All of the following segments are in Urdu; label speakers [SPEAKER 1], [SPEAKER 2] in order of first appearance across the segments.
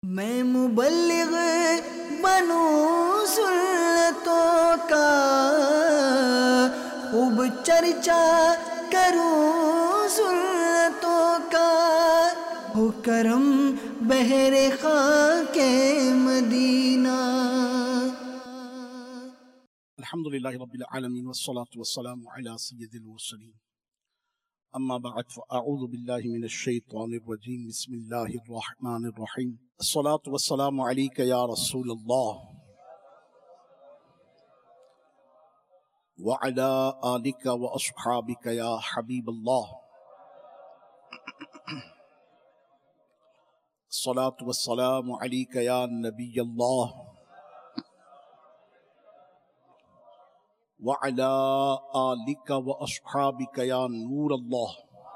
[SPEAKER 1] میں مبلغ بنوں سنتوں کا، خوب چرچا کروں سنتوں کا، ہو کرم بہر خاک مدینہ۔
[SPEAKER 2] الحمدللہ رب العالمین والصلاة والسلام علی سید المرسلین، اما بعد فاعوذ باللہ من الشیطان الرجیم، بسم اللہ الرحمن الرحیم۔ الصلاة والسلام علیک یا رسول اللہ وعلی آلک واصحابک یا حبیب اللہ۔ الصلاة والسلام علیک یا نبی اللہ وعلی آلک واصحابک یا نور اللہ۔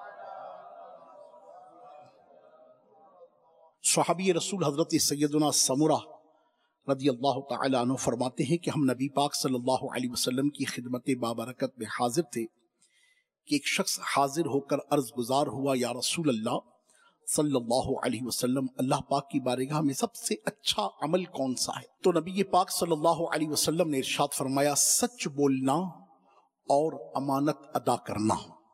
[SPEAKER 2] صحابی رسول حضرت سیدنا سمرہ رضی اللہ تعالی عنہ فرماتے ہیں کہ ہم نبی پاک صلی اللہ علیہ وسلم کی خدمت بابرکت میں حاضر تھے کہ ایک شخص حاضر ہو کر عرض گزار ہوا، یا رسول اللہ صلی اللہ علیہ وسلم، اللہ پاک کی بارگاہ میں سب سے اچھا عمل کون سا ہے؟ تو نبی پاک صلی اللہ علیہ وسلم نے ارشاد فرمایا، سچ بولنا اور امانت ادا کرنا۔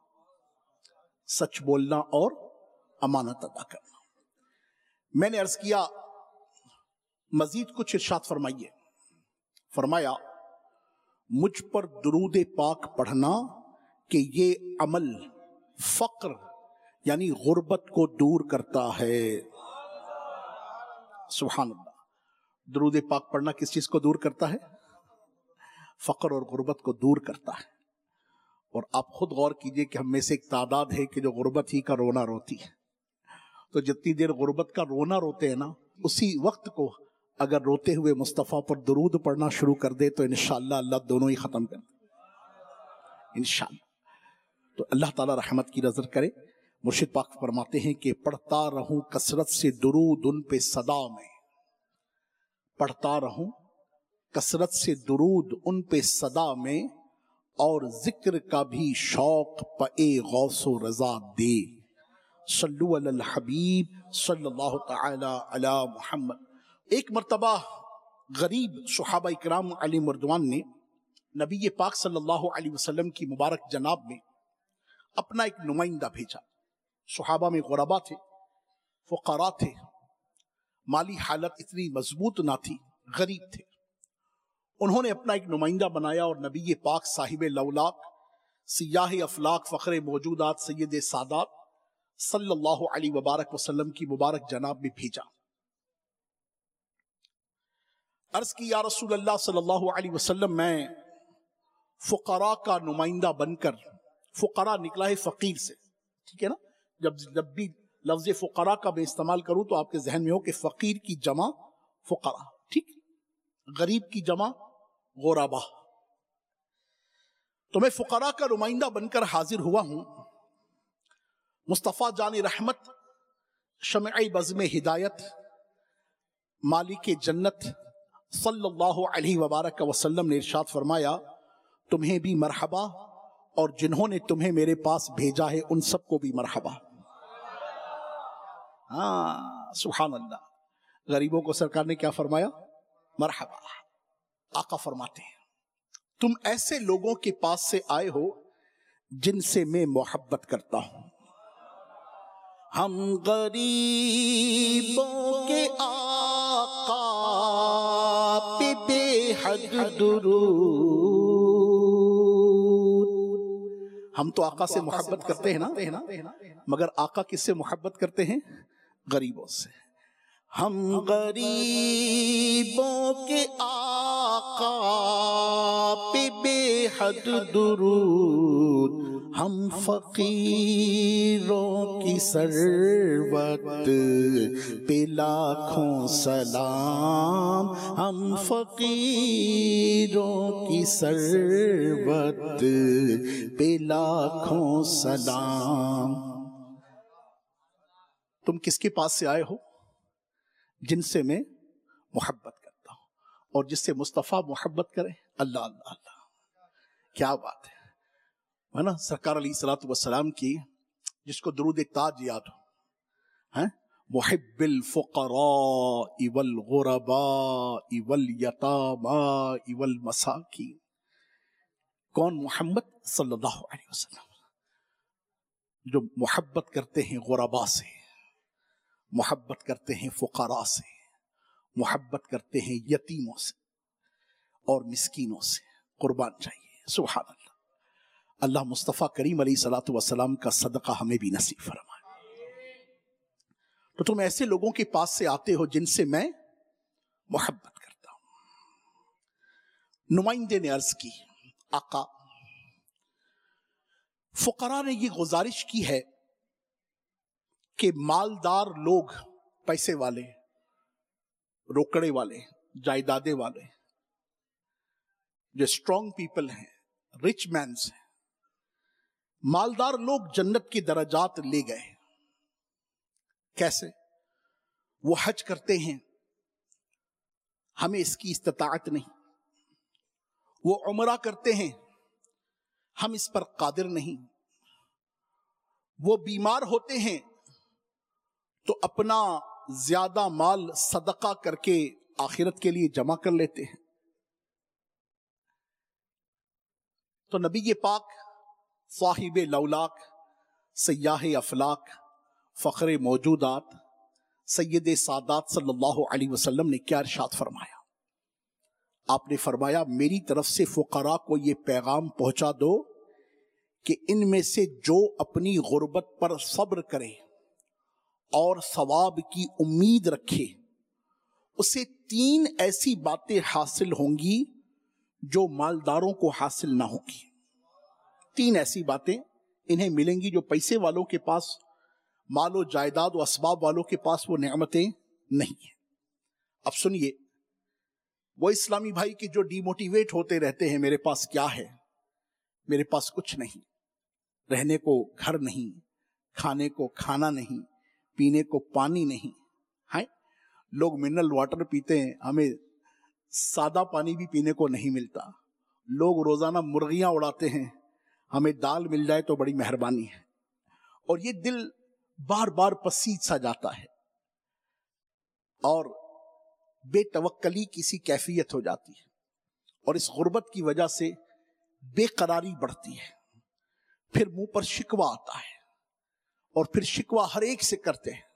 [SPEAKER 2] سچ بولنا اور امانت ادا کرنا۔ میں نے عرض کیا مزید کچھ ارشاد فرمائیے۔ فرمایا مجھ پر درود پاک پڑھنا کہ یہ عمل فقر یعنی غربت کو دور کرتا ہے۔ سبحان اللہ۔ درود پاک پڑھنا کس چیز کو دور کرتا ہے؟ فقر اور غربت کو دور کرتا ہے۔ اور آپ خود غور کیجئے کہ ہم میں سے ایک تعداد ہے کہ جو غربت ہی کا رونا روتی ہے۔ تو جتنی دیر غربت کا رونا روتے ہیں نا، اسی وقت کو اگر روتے ہوئے مصطفیٰ پر درود پڑھنا شروع کر دے تو انشاءاللہ اللہ دونوں ہی ختم کر دے انشاءاللہ۔ تو اللہ تعالی رحمت کی نظر کرے۔ مرشد پاک فرماتے ہیں کہ پڑھتا رہوں کثرت سے درود ان پہ صدا میں، پڑھتا رہوں کثرت سے درود ان پہ صدا میں، اور ذکر کا بھی شوق پے غوث و رضا دے۔ صلو علی الحبیب صلی اللہ تعالی علی محمد۔ ایک مرتبہ غریب صحابہ اکرام علی مردوان نے نبی پاک صلی اللہ علیہ وسلم کی مبارک جناب میں اپنا ایک نمائندہ بھیجا۔ صحابہ میں غربا تھے، فقراء تھے، مالی حالت اتنی مضبوط نہ تھی، غریب تھے۔ انہوں نے اپنا ایک نمائندہ بنایا اور نبی پاک صاحب لولاک سیاہ افلاک فخر موجودات سید سادات صلی اللہ علیہ وبارک وسلم کی مبارک جناب میں بھیجا۔ عرض کی، یا رسول اللہ صلی اللہ علیہ وسلم، میں فقراء کا نمائندہ بن کر، فقراء نکلا ہے فقیر سے، ٹھیک ہے نا؟ جب بھی لفظ فقراء کا میں استعمال کروں تو آپ کے ذہن میں ہو کہ فقیر کی جمع فقراء، ٹھیک، غریب کی جمع غربا۔ تو میں فقراء کا نمائندہ بن کر حاضر ہوا ہوں۔ مصطفیٰ جان رحمت، شمع بزم ہدایت، مالک جنت صلی اللہ علیہ وبارک وسلم نے ارشاد فرمایا، تمہیں بھی مرحبا، اور جنہوں نے تمہیں میرے پاس بھیجا ہے ان سب کو بھی مرحبا۔ ہاں سبحان اللہ۔ غریبوں کو سرکار نے کیا فرمایا؟ مرحبا۔ آقا فرماتے ہیں، تم ایسے لوگوں کے پاس سے آئے ہو جن سے میں محبت کرتا ہوں۔ ہم غریبوں کے آقا پہ بے حد درود۔ ہم تو آقا سے محبت کرتے ہیں نا، مگر آقا کس سے محبت کرتے ہیں؟ غریبوں سے۔ ہم غریبوں کے آقا پہ بے حد درود، ہم فقیروں کی ثروت پہ لاکھوں سلام، ہم فقیروں کی ثروت پہ لاکھوں سلام۔ تم کس کے پاس سے آئے ہو؟ جن سے میں محبت کرتا ہوں، اور جس سے مصطفیٰ محبت کرے، اللہ اللہ اللہ، کیا بات ہے نا؟ سرکار علیہ الصلوۃ والسلام کی جس کو درود تاج یاد ہو، محب الفقراء والغرباء والیتاماء والمساکین. کون؟ محمد صلی اللہ علیہ وسلم، جو محبت کرتے ہیں غرباء سے، محبت کرتے ہیں فقراء سے، محبت کرتے ہیں یتیموں سے اور مسکینوں سے. قربان چاہیے. سبحان اللہ. اللہ مصطفیٰ کریم علیہ الصلوۃ والسلام کا صدقہ ہمیں بھی نصیب فرمائے. تو تم ایسے لوگوں کے پاس سے آتے ہو جن سے میں محبت کرتا ہوں. نمائندے نے عرض کی، آقا فقراء نے یہ گزارش کی ہے کہ مالدار لوگ، پیسے والے، روکڑے والے، جائیدادیں والے، جو اسٹرانگ پیپل ہیں، رچ مینز ہیں، مالدار لوگ جنت کی درجات لے گئے. کیسے؟ وہ حج کرتے ہیں، ہمیں اس کی استطاعت نہیں. وہ عمرہ کرتے ہیں، ہم اس پر قادر نہیں. وہ بیمار ہوتے ہیں تو اپنا زیادہ مال صدقہ کر کے آخرت کے لیے جمع کر لیتے ہیں. تو نبی پاک صاحب لولاک، سیاح افلاک، فخر موجودات، سید سادات صلی اللہ علیہ وسلم نے کیا ارشاد فرمایا؟ آپ نے فرمایا میری طرف سے فقراء کو یہ پیغام پہنچا دو کہ ان میں سے جو اپنی غربت پر صبر کرے اور ثواب کی امید رکھے اسے 3 ایسی باتیں حاصل ہوں گی جو مالداروں کو حاصل نہ ہوں گی. 3 ایسی باتیں انہیں ملیں گی جو پیسے والوں کے پاس، مال و جائیداد و اسباب والوں کے پاس وہ نعمتیں نہیں ہیں. اب سنیے، وہ اسلامی بھائی کہ جو ڈی موٹیویٹ ہوتے رہتے ہیں، میرے پاس کیا ہے؟ میرے پاس کچھ نہیں، رہنے کو گھر نہیں، کھانے کو کھانا نہیں، پینے کو پانی نہیں. ہاں، لوگ منرل واٹر پیتے ہیں، ہمیں سادہ پانی بھی پینے کو نہیں ملتا. لوگ روزانہ مرغیاں اڑاتے ہیں، ہمیں دال مل جائے تو بڑی مہربانی ہے. اور یہ دل بار بار پسیج سا جاتا ہے اور بے توکلی کسی کیفیت ہو جاتی ہے، اور اس غربت کی وجہ سے بے قراری بڑھتی ہے. پھر منہ پر شکوہ آتا ہے اور پھر شکوہ ہر ایک سے کرتے ہیں.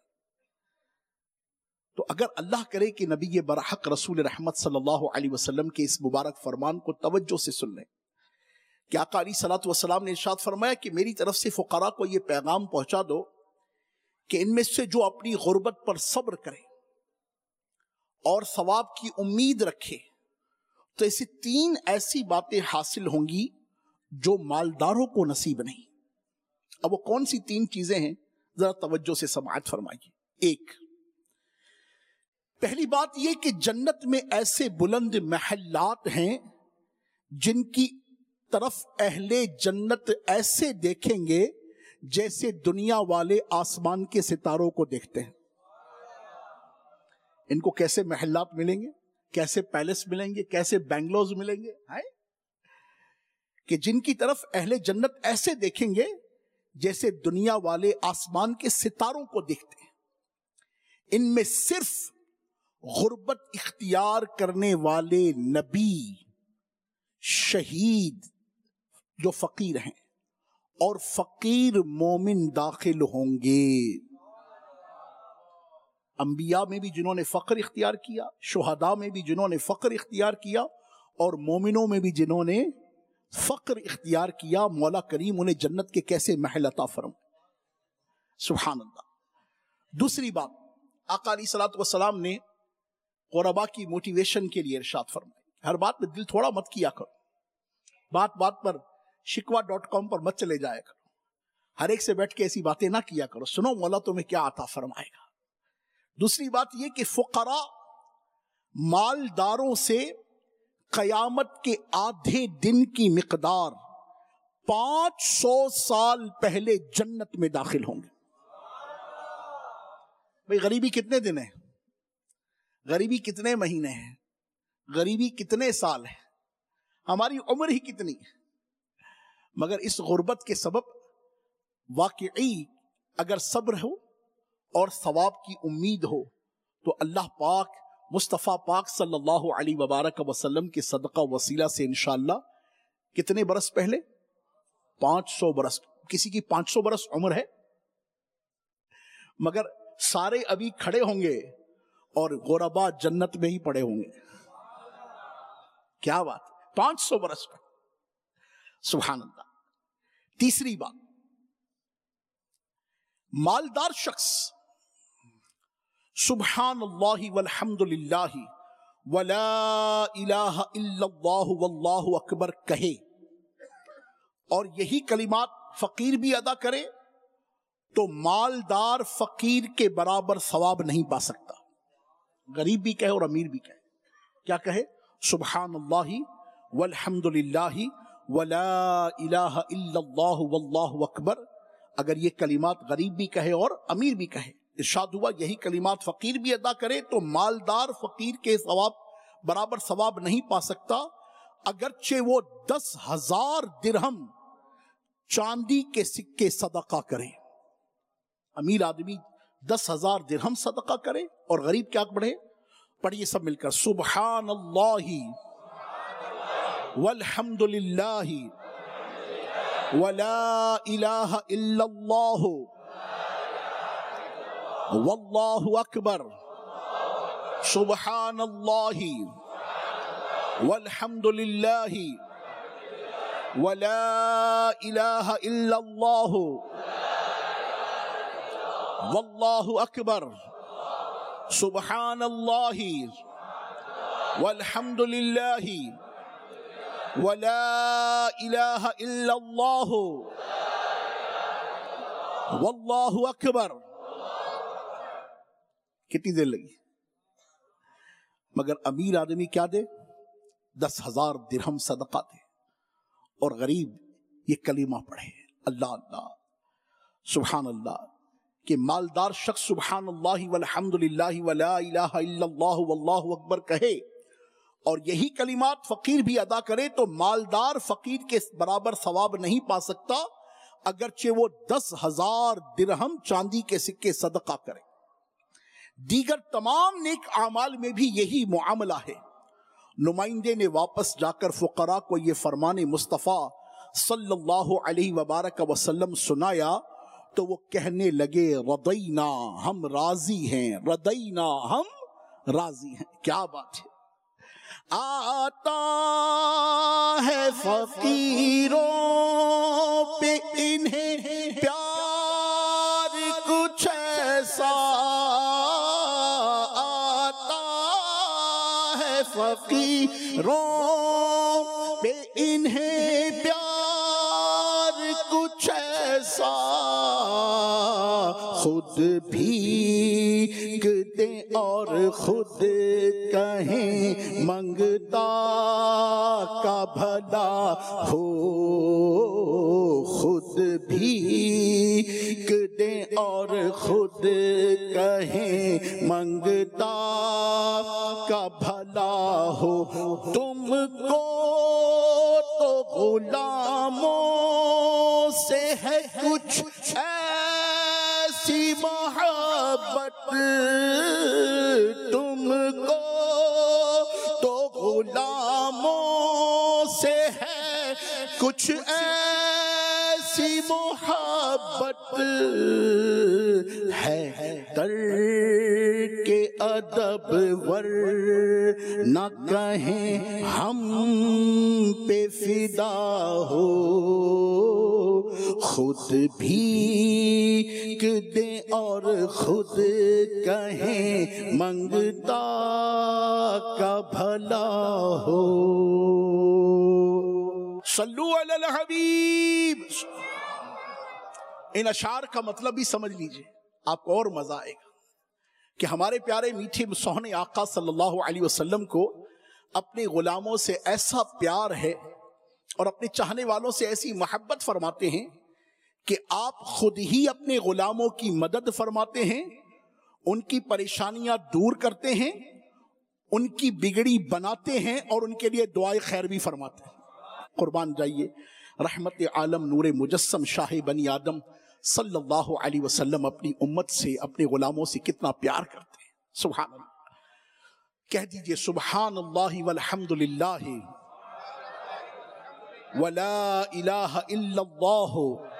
[SPEAKER 2] تو اگر اللہ کرے کہ نبی برحق رسول رحمت صلی اللہ علیہ وسلم کے اس مبارک فرمان کو توجہ سے سن لیں کہ آقا علیہ الصلوۃ والسلام نے ارشاد فرمایا کہ میری طرف سے فقراء کو یہ پیغام پہنچا دو کہ ان میں سے جو اپنی غربت پر صبر کرے اور ثواب کی امید رکھے تو اسے 3 ایسی باتیں حاصل ہوں گی جو مالداروں کو نصیب نہیں. اب وہ کون سی 3 چیزیں ہیں؟ ذرا توجہ سے سماعت فرمائیے. 1، پہلی بات یہ کہ جنت میں ایسے بلند محلات ہیں جن کی طرف اہل جنت ایسے دیکھیں گے جیسے دنیا والے آسمان کے ستاروں کو دیکھتے ہیں. ان کو کیسے محلات ملیں گے، کیسے پیلس ملیں گے، کیسے بنگلوز ملیں گے، کہ جن کی طرف اہل جنت ایسے دیکھیں گے جیسے دنیا والے آسمان کے ستاروں کو دیکھتے ہیں. ان میں صرف غربت اختیار کرنے والے نبی، شہید جو فقیر ہیں اور فقیر مومن داخل ہوں گے. انبیاء میں بھی جنہوں نے فقر اختیار کیا، شہداء میں بھی جنہوں نے فقر اختیار کیا، اور مومنوں میں بھی جنہوں نے فقر اختیار کیا، مولا کریم انہیں جنت کے کیسے محل عطا فرمائے. سبحان اللہ. دوسری بات، آقا علیہ الصلوۃ والسلام نے غرباء کی موٹیویشن کے لیے ارشاد فرمائی. ہر بات میں دل تھوڑا مت کیا کرو، بات بات پر شکوا.com پر مت چلے جایا کرو، ہر ایک سے بیٹھ کے ایسی باتیں نہ کیا کرو. سنو مولا تمہیں کیا عطا فرمائے گا. دوسری بات یہ کہ فقراء مالداروں سے قیامت کے آدھے دن کی مقدار 500 سال پہلے جنت میں داخل ہوں گے. بھئی غریبی کتنے دن ہے، غریبی کتنے مہینے ہیں، غریبی کتنے سال ہے، ہماری عمر ہی کتنی ہے. مگر اس غربت کے سبب واقعی اگر صبر ہو اور ثواب کی امید ہو تو اللہ پاک مصطفیٰ پاک صلی اللہ علیہ وبارک وسلم کے صدقہ وسیلہ سے انشاءاللہ کتنے برس پہلے 500 برس، کسی کی 500 برس عمر ہے مگر سارے ابھی کھڑے ہوں گے اور غربا جنت میں ہی پڑے ہوں گے. کیا بات، 500 برس پہ، سبحان اللہ. تیسری بات، مالدار شخص سبحان اللہ والحمد للہ ولا الہ الا اللہ واللہ اکبر کہے اور یہی کلمات فقیر بھی ادا کرے تو مالدار فقیر کے برابر ثواب نہیں پا سکتا. غریب بھی کہے اور امیر بھی کہے. کیا کہے؟ سبحان اللہ والحمد للہ ولا الہ الا اللہ واللہ اکبر. اگر یہ کلمات غریب بھی کہے اور امیر بھی کہے، ارشاد ہوا یہی کلمات فقیر بھی ادا کرے تو مالدار فقیر کے ثواب برابر ثواب نہیں پا سکتا، اگرچہ وہ 10,000 درہم چاندی کے سکے صدقہ کرے. امیر آدمی 10,000 درہم صدقہ کرے اور غریب کیا پڑھے؟ پڑھیے سب مل کر، سبحان اللہ والحمد للہ ولا الہ الا اللہ واللہ اکبر. سبحان اللہ والحمد للہ ولا الہ الا اللہ واللہ اکبر. سبحان اللہ والحمد للہ ولا الہ الا اللہ واللہ اکبر. کتنی دیر لگی؟ مگر امیر آدمی کیا دے؟ 10,000 درہم صدقہ دے اور غریب یہ کلمہ پڑھے، اللہ اللہ سبحان اللہ. کہ مالدار شخص سبحان اللہ والحمد للہ ولا الہ الا اللہ واللہ اکبر کہے اور یہی کلمات فقیر بھی ادا کرے تو مالدار فقیر کے برابر ثواب نہیں پا سکتا، اگرچہ وہ 10,000 درہم چاندی کے سکے صدقہ کرے. دیگر تمام نیک اعمال میں بھی یہی معاملہ ہے. نمائندے نے واپس جا کر فقراء کو یہ فرمان مصطفیٰ صلی اللہ علیہ وبارک وسلم سنایا تو وہ کہنے لگے رضینا، ہم راضی ہیں، رضینا، ہم راضی ہیں. کیا بات ہے! آتا ہے فقیروں پہ انہیں پیار کچھ ایسا، آتا ہے فقیروں پہ انہیں پیار کچھ ایسا، خود بھیک دیں اور خود کہیں منگتا کا بھلا ہو، خود بھیک دیں اور خود کہیں منگتا کا بھلا ہو. تم کو تو غلاموں سے ہے کچھ ایسی محبت، تم کو تو غلاموں سے ہے کچھ ایسی محبت، ہے ترک ادب ورنہ کہیں ہم پہ فدا ہو، خود بھیک دیں اور خود کہیں منگتا کا بھلا ہو. صلو علی الحبیب. ان اشعار کا مطلب بھی سمجھ لیجئے، آپ کو اور مزہ آئے گا کہ ہمارے پیارے میٹھے سوہنے آقا صلی اللہ علیہ وسلم کو اپنے غلاموں سے ایسا پیار ہے اور اپنے چاہنے والوں سے ایسی محبت فرماتے ہیں کہ آپ خود ہی اپنے غلاموں کی مدد فرماتے ہیں، ان کی پریشانیاں دور کرتے ہیں، ان کی بگڑی بناتے ہیں اور ان کے لیے دعائے خیر بھی فرماتے ہیں. قربان جائیے رحمت عالم نور مجسم شاہ بنی آدم صلی اللہ علیہ وسلم اپنی امت سے، اپنے غلاموں سے کتنا پیار کرتے ہیں. سبحان اللہ. کہہ دیجئے سبحان اللہ والحمد للہ ولا الہ الا اللہ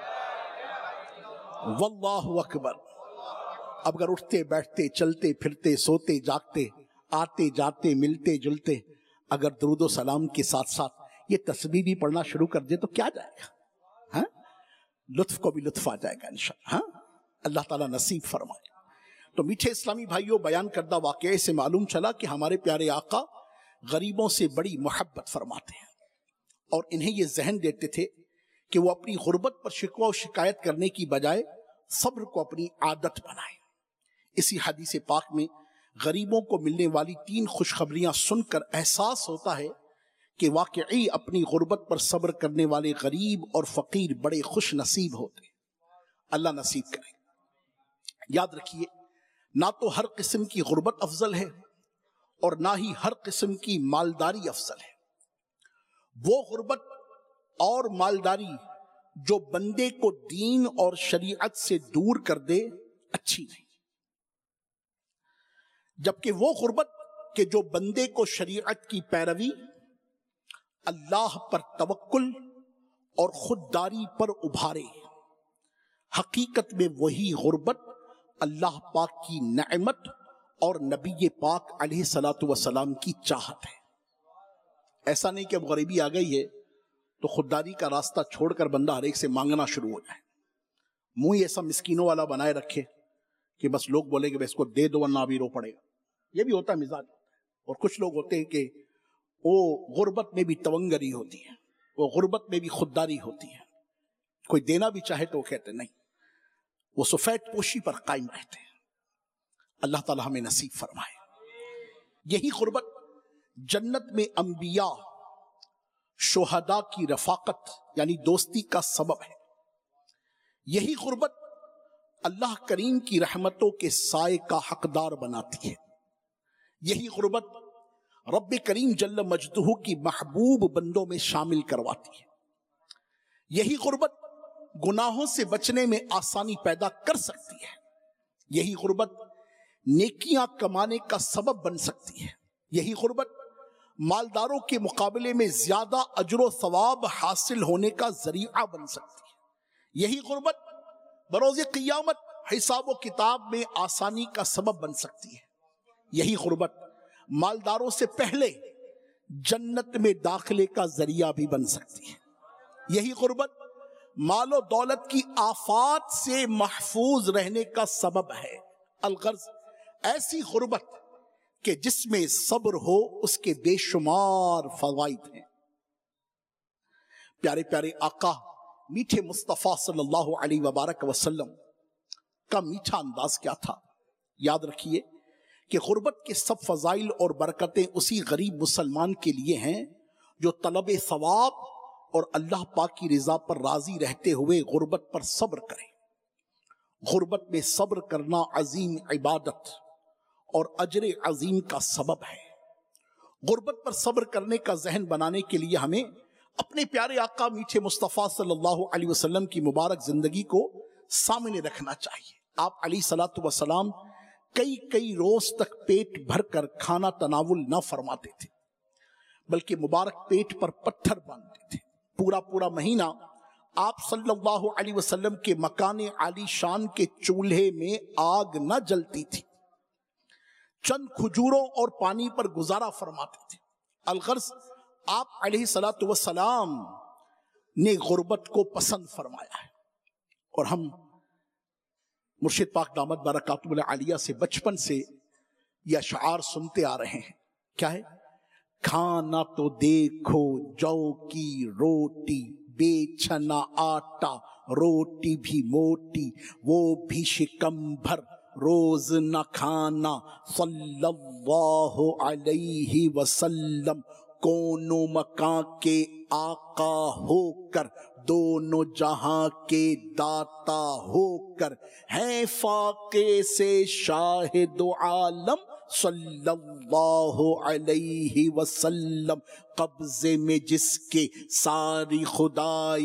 [SPEAKER 2] واللہ اکبر. اب اگر اٹھتے بیٹھتے چلتے پھرتے سوتے جاگتے آتے جاتے ملتے جلتے اگر درود و سلام کے ساتھ ساتھ یہ تسبیح بھی پڑھنا شروع کر دے تو کیا جائے گا؟ ہاں، لطف کو بھی لطف آ جائے گا انشاءاللہ. ہاں، اللہ تعالیٰ نصیب فرمائے. تو میٹھے اسلامی بھائیوں، بیان کردہ واقعے سے معلوم چلا کہ ہمارے پیارے آقا غریبوں سے بڑی محبت فرماتے ہیں، اور انہیں یہ ذہن دیتے تھے کہ وہ اپنی غربت پر شکوہ و شکایت کرنے کی بجائے صبر کو اپنی عادت بنائیں. اسی حدیث پاک میں غریبوں کو ملنے والی 3 خوشخبریاں سن کر احساس ہوتا ہے کہ واقعی اپنی غربت پر صبر کرنے والے غریب اور فقیر بڑے خوش نصیب ہوتے. اللہ نصیب کرے. یاد رکھیے، نہ تو ہر قسم کی غربت افضل ہے اور نہ ہی ہر قسم کی مالداری افضل ہے. وہ غربت اور مالداری جو بندے کو دین اور شریعت سے دور کر دے اچھی نہیں، جبکہ وہ غربت کہ جو بندے کو شریعت کی پیروی، اللہ پر توکل اور خودداری پر ابھارے، حقیقت میں وہی غربت اللہ پاک کی نعمت اور نبی پاک علیہ السلام کی چاہت ہے. ایسا نہیں کہ اب غریبی آ گئی ہے تو خودداری کا راستہ چھوڑ کر بندہ ہر ایک سے مانگنا شروع ہو جائے، منہ ایسا مسکینوں والا بنائے رکھے کہ بس لوگ بولے کہ اس کو دے دو ورنہ ابھی رو پڑے گا. یہ بھی ہوتا ہے مزاج. اور کچھ لوگ ہوتے ہیں کہ وہ غربت میں بھی تونگری ہوتی ہے، وہ غربت میں بھی خودداری ہوتی ہے. کوئی دینا بھی چاہے تو وہ کہتے نہیں، وہ سفید پوشی پر قائم رہتے ہیں. اللہ تعالی ہمیں نصیب فرمائے. یہی غربت جنت میں انبیاء شہداء کی رفاقت یعنی دوستی کا سبب ہے. یہی غربت اللہ کریم کی رحمتوں کے سائے کا حقدار بناتی ہے. یہی غربت رب کریم جل مجدہ کی محبوب بندوں میں شامل کرواتی ہے. یہی غربت گناہوں سے بچنے میں آسانی پیدا کر سکتی ہے. یہی غربت نیکیاں کمانے کا سبب بن سکتی ہے. یہی غربت مالداروں کے مقابلے میں زیادہ اجر و ثواب حاصل ہونے کا ذریعہ بن سکتی ہے. یہی غربت بروز قیامت حساب و کتاب میں آسانی کا سبب بن سکتی ہے. یہی غربت مالداروں سے پہلے جنت میں داخلے کا ذریعہ بھی بن سکتی ہے. یہی غربت مال و دولت کی آفات سے محفوظ رہنے کا سبب ہے. الغرض ایسی غربت کہ جس میں صبر ہو اس کے بے شمار فوائد ہیں. پیارے پیارے آقا میٹھے مصطفیٰ صلی اللہ علیہ وبارک وسلم کا میٹھا انداز کیا تھا. یاد رکھیے کہ غربت کے سب فضائل اور برکتیں اسی غریب مسلمان کے لیے ہیں جو طلب ثواب اور اللہ پاک کی رضا پر راضی رہتے ہوئے غربت پر صبر کرے. غربت میں صبر کرنا عظیم عبادت اور اجر عظیم کا سبب ہے. غربت پر صبر کرنے کا ذہن بنانے کے لیے ہمیں اپنے پیارے آقا میٹھے مصطفیٰ صلی اللہ علیہ وسلم کی مبارک زندگی کو سامنے رکھنا چاہیے. آپ علیہ الصلوۃ والسلام کئی روز تک پیٹ بھر کر کھانا تناول نہ فرماتے تھے، بلکہ مبارک پیٹ پر پتھر باندھتے تھے. پورا مہینہ آپ صلی اللہ علیہ وسلم کے مکان عالی شان کے چولہے میں آگ نہ جلتی تھی. چند کھجوروں اور پانی پر گزارا فرماتے تھے. الغرض آپ علیہ الصلوۃ والسلام نے غربت کو پسند فرمایا ہے. اور ہم مرشد پاک دامت برکاتہ العالیہ سے بچپن سے یہ اشعار سنتے آ رہے ہیں. کیا ہے؟ کھانا تو دیکھو جو کی روٹی، بیچنا آٹا، روٹی بھی موٹی، وہ بھی شکم بھر، روز نہ کھانا. صلی اللہ علیہ وسلم کونوں مکان کے آقا ہو کر، دونوں جہاں کے داتا ہو کر، ہیں فاقے سے شاہد عالم. صلی اللہ علیہ وسلم قبضے میں جس کے ساری خدائی،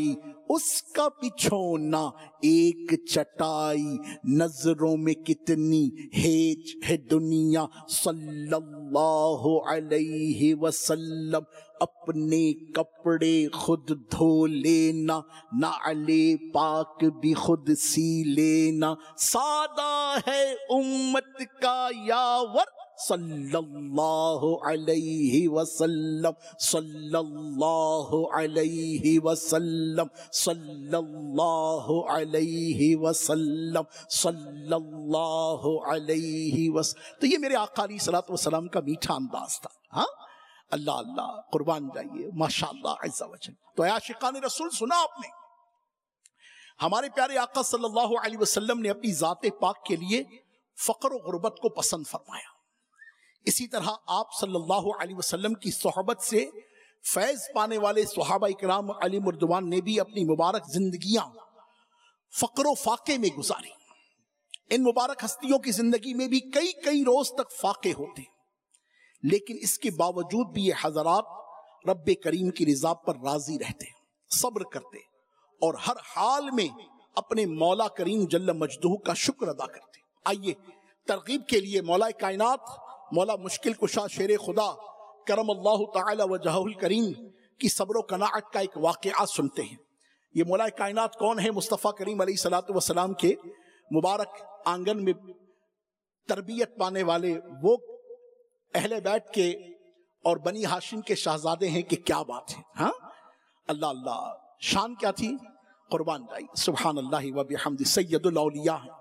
[SPEAKER 2] اس کا بچھونا ایک چٹائی، نظروں میں کتنی ہیج ہے دنیا صلی اللہ علیہ وسلم، اپنے کپڑے خود دھو لینا، نعلِ پاک بھی خود سی لینا، سادہ ہے امت کا یاور صلی اللہ علیہ وسلم، صلی اللہ علیہ وسلم، صلی اللہ علیہ وسلم، صلی اللہ علیہ وسلم۔ تو یہ میرے آقا علیہ الصلوۃ والسلام کا میٹھا انداز تھا۔ ہاں اللہ اللہ، قربان جائیے، ماشاءاللہ عز و جل۔ تو اے عاشقان رسول، سنا آپ نے، ہمارے پیارے آقا صلی اللہ علیہ وسلم نے اپنی ذات پاک کے لیے فقر و غربت کو پسند فرمایا۔ اسی طرح آپ صلی اللہ علیہ وسلم کی صحبت سے فیض پانے والے صحابہ اکرام علی مردوان نے بھی اپنی مبارک زندگیاں فقر و فاقے میں گزاری۔ ان مبارک ہستیوں کی زندگی میں بھی کئی روز تک فاقے ہوتے، لیکن اس کے باوجود بھی یہ حضرات رب کریم کی رضا پر راضی رہتے، صبر کرتے، اور ہر حال میں اپنے مولا کریم جل مجدہ کا شکر ادا کرتے۔ آئیے ترغیب کے لیے مولا کائنات، مولا مشکل کشا شیر خدا کرم اللہ تعالی وجہہ الکریم کی صبر و قناعت کا ایک واقعہ سنتے ہیں۔ یہ مولا کائنات کون ہے؟ مصطفیٰ کریم علیہ الصلوۃ والسلام کے مبارک آنگن میں تربیت پانے والے وہ اہل بیت کے اور بنی ہاشم کے شہزادے ہیں کہ کیا بات ہے۔ ہاں اللہ اللہ، شان کیا تھی، قربان جائی، سبحان اللہ و بحمد، سید الاولیاء ہیں۔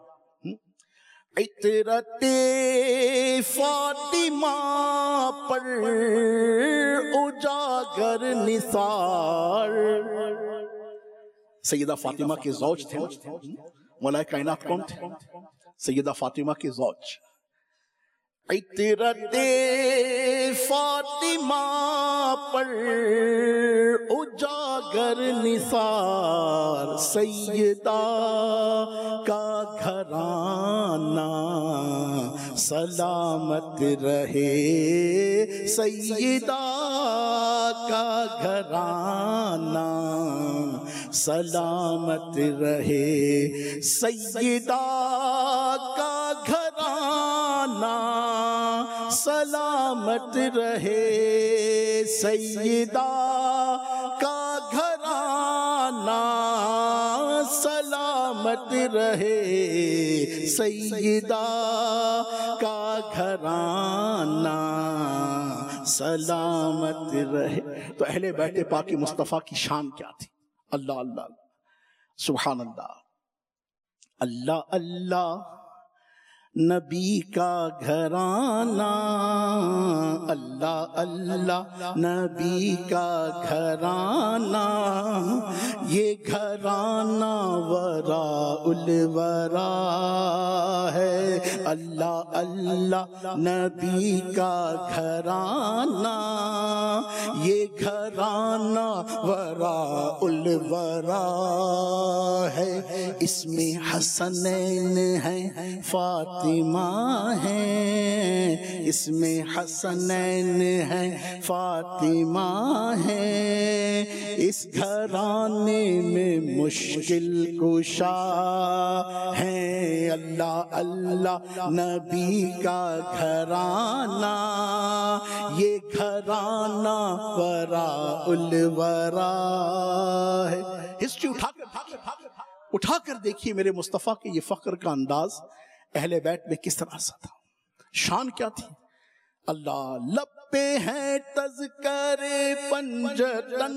[SPEAKER 2] عطرت فاطمہ پر اجاگر نثار، سیدہ فاطمہ کے زوج تھے۔ مولا کائنات کون تھے؟ سیدہ فاطمہ کے زوج۔ عطرت فاطمہ پر اجاگر نثار، سیدہ کا گھرانہ سلامت رہے، سیدہ کا گھرانہ سلامت رہے، سیدہ کا گھرانہ سلامت رہے، سیدہ کا گھرانہ سلامت رہے، سیدہ کا گھرانہ سلامت رہے۔ تو اہل بیت پاک مصطفیٰ کی شان کیا تھی؟ اللہ اللہ، سبحان اللہ، اللہ اللہ، نبی کا گھرانہ، اللہ اللہ، نبی کا گھرانہ، یہ گھرانہ وراء الورا ہے، اللہ اللہ، نبی کا گھرانہ، یہ گھرانہ وراء الورا ہے، اس میں حسنین ہیں، فاطمہ ہیں، اس میں حسنین ہیں، فاطمہ ہیں، اس گھرانے میں مشکل کشا ہیں، اللہ اللہ، نبی کا گھرانہ، یہ گھرانہ وراء الورا ہے۔ ہسٹری اٹھا کر دیکھیے میرے مصطفیٰ کے یہ فخر کا انداز اہل بیت میں کس طرح سا تھا، شان کیا تھی۔ اللہ، لب پہ ہیں تذکر پنجتن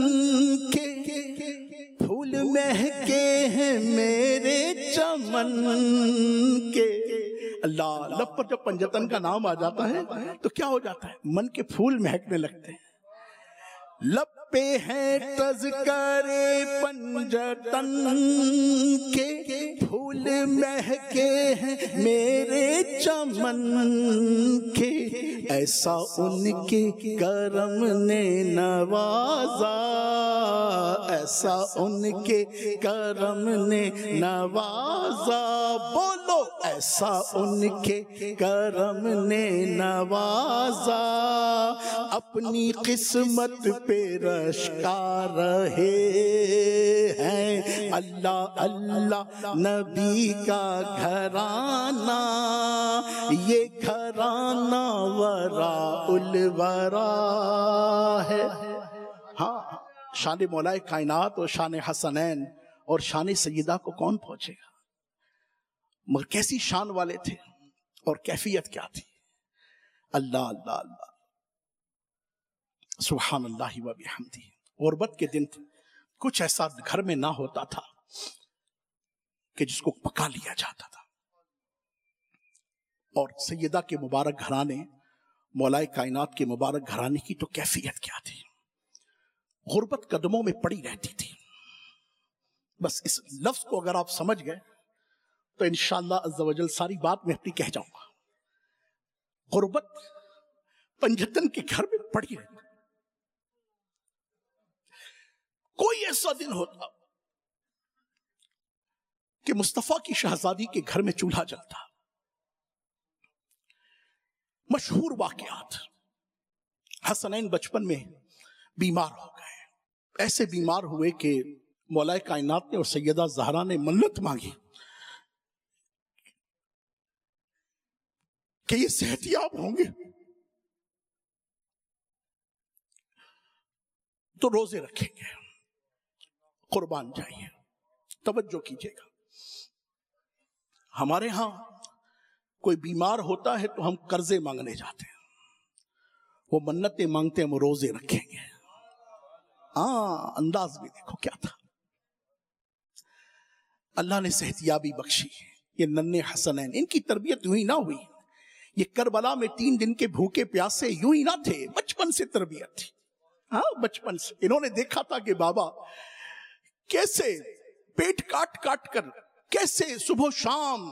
[SPEAKER 2] کے، پھول مہکے ہیں میرے چمن کے۔ اللہ، لب پر جب پنجتن کا نام آ جاتا ہے تو کیا ہو جاتا ہے؟ من کے پھول مہکنے لگتے ہیں۔ لب پہ ہے تذکر پنجتن کے، پھول مہکے ہیں میرے چمن کے، ایسا ان کے کرم نے نوازا، ایسا ان کے کرم نے نوازا، بولو ایسا ان کے کرم نے نوازا، اپنی قسمت پہ رشکا رہے ہیں۔ اللہ اللہ نبی کا گھرانہ، یہ گھرانہ وراء الورا ہے۔ ہاں، شان مولا کائنات اور شان حسنین اور شان سیدہ کو کون پہنچے گا؟ مگر کیسی شان والے تھے اور کیفیت کیا تھی؟ اللہ اللہ اللہ، سبحان اللہ و بحمدہ۔ غربت کے دن کچھ ایسا گھر میں نہ ہوتا تھا کہ جس کو پکا لیا جاتا تھا، اور سیدہ کے مبارک گھرانے، مولا کائنات کے مبارک گھرانے کی تو کیفیت کیا تھی؟ غربت قدموں میں پڑی رہتی تھی۔ بس اس لفظ کو اگر آپ سمجھ گئے تو انشاءاللہ عز و جل ساری بات میں اپنی کہہ جاؤں گا۔ غربت پنجتن کے گھر میں پڑی رہتی، کوئی ایسا دن ہوتا کہ مصطفیٰ کی شہزادی کے گھر میں چولہا جلتا۔ مشہور واقعات، حسنین بچپن میں بیمار ہو گئے، ایسے بیمار ہوئے کہ مولا کائنات نے اور سیدہ زہرا نے منت مانگی کہ یہ صحت یاب ہوں گے تو روزے رکھیں گے، قربان جائیے۔ توجہ کیجئے گا، ہمارے ہاں کوئی بیمار ہوتا ہے تو ہم قرضے مانگنے جاتے ہیں، وہ منتیں مانگتے ہیں ہم روزے رکھیں گے۔ انداز بھی دیکھو کیا تھا۔ اللہ نے صحت یابی بخشی۔ یہ ننھے حسنین، ان کی تربیت یوں ہی نہ ہوئی، یہ کربلا میں 3 دن کے بھوکے پیاسے یوں ہی نہ تھے، بچپن سے تربیت تھی۔ بچپن سے انہوں نے دیکھا تھا کہ بابا کیسے پیٹ کاٹ کاٹ کر، کیسے صبح و شام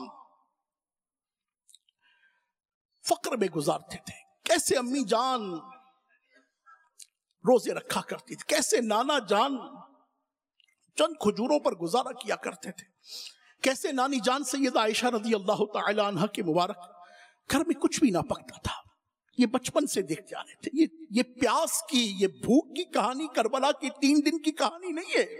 [SPEAKER 2] فقر میں گزارتے تھے، کیسے امی جان روزے رکھا کرتی تھی، کیسے نانا جان چند کھجوروں پر گزارا کیا کرتے تھے، کیسے نانی جان سیدہ عائشہ رضی اللہ تعالی عنہ کے مبارک گھر میں کچھ بھی نہ پکتا تھا۔ یہ بچپن سے دیکھتے آ رہے تھے۔ یہ پیاس کی، یہ بھوک کی کہانی کربلا کی 3 دن کی کہانی نہیں ہے،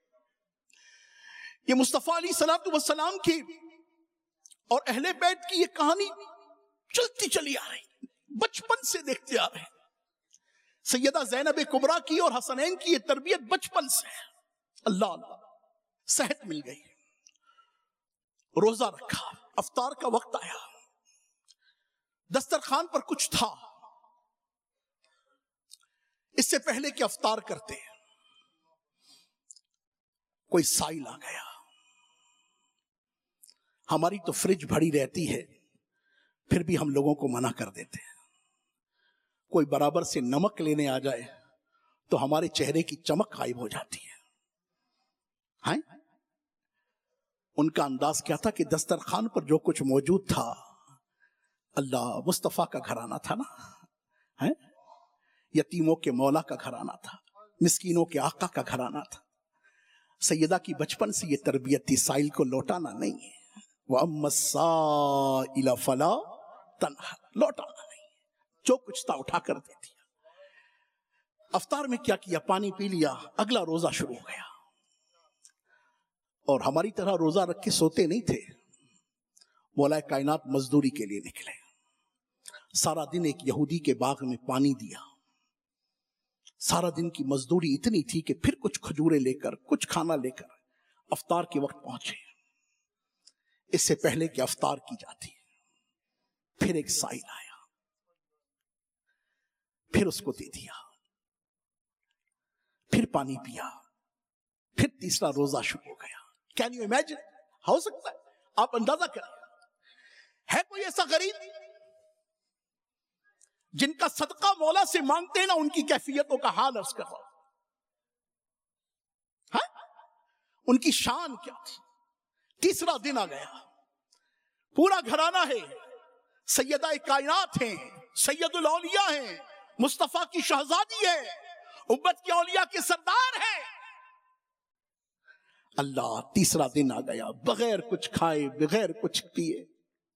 [SPEAKER 2] یہ مصطفیٰ علیہ الصلوۃ والسلام کی اور اہل بیت کی یہ کہانی چلتی چلی آ رہی، بچپن سے دیکھتے آ رہے۔ سیدہ زینب کبریٰ کی اور حسنین کی یہ تربیت بچپن سے ہے۔ اللہ اللہ، صحت مل گئی، روزہ رکھا، افطار کا وقت آیا، دسترخوان پر کچھ تھا۔ اس سے پہلے کہ افطار کرتے کوئی سائل آ گیا۔ ہماری تو فریج بھری رہتی ہے، پھر بھی ہم لوگوں کو منع کر دیتے ہیں۔ کوئی برابر سے نمک لینے آ جائے تو ہمارے چہرے کی چمک غائب ہو جاتی ہے۔ ان کا انداز کیا تھا کہ دسترخوان پر جو کچھ موجود تھا، اللہ، مصطفیٰ کا گھرانہ تھا نا، یتیموں کے مولا کا گھرانہ تھا، مسکینوں کے آقا کا گھرانہ تھا۔ سیدہ کی بچپن سے یہ تربیت تھی، سائل کو لوٹانا نہیں ہے، وَأَمَّا السَّائِلَ فَلَا تَنْهَرْ، لوٹانا نہیں، جو کچھ تھا اٹھا کر دے دیا۔ افطار میں کیا پانی پی لیا، اگلا روزہ شروع ہو گیا۔ اور ہماری طرح روزہ رکھ کے سوتے نہیں تھے، مولا کائنات مزدوری کے لیے نکلے، سارا دن ایک یہودی کے باغ میں پانی دیا، سارا دن کی مزدوری اتنی تھی کہ پھر کچھ کھجورے لے کر، کچھ کھانا لے کر افطار کے وقت پہنچے، اس سے پہلے کہ افطار کی جاتی۔ پھر ایک سائل آیا، پھر اس کو دے دیا، پھر پانی پیا، پھر تیسرا روزہ شروع ہو گیا۔ Can you imagine? ہو سکتا ہے آپ اندازہ کریں، ہے کوئی ایسا غریب جن کا صدقہ مولا سے مانگتے ہیں نا، ان کی کیفیتوں کا حال عرض کر رہا ہوں، ان کی شان کیا تھی۔ تیسرا دن آ گیا، پورا گھرانہ ہے، سیدہ کائنات ہیں، سید الاولیاء ہیں، مصطفیٰ کی شہزادی ہے، امت کے اولیاء کے سردار ہیں۔ اللہ، تیسرا دن آ گیا، بغیر کچھ کھائے، بغیر کچھ پیے،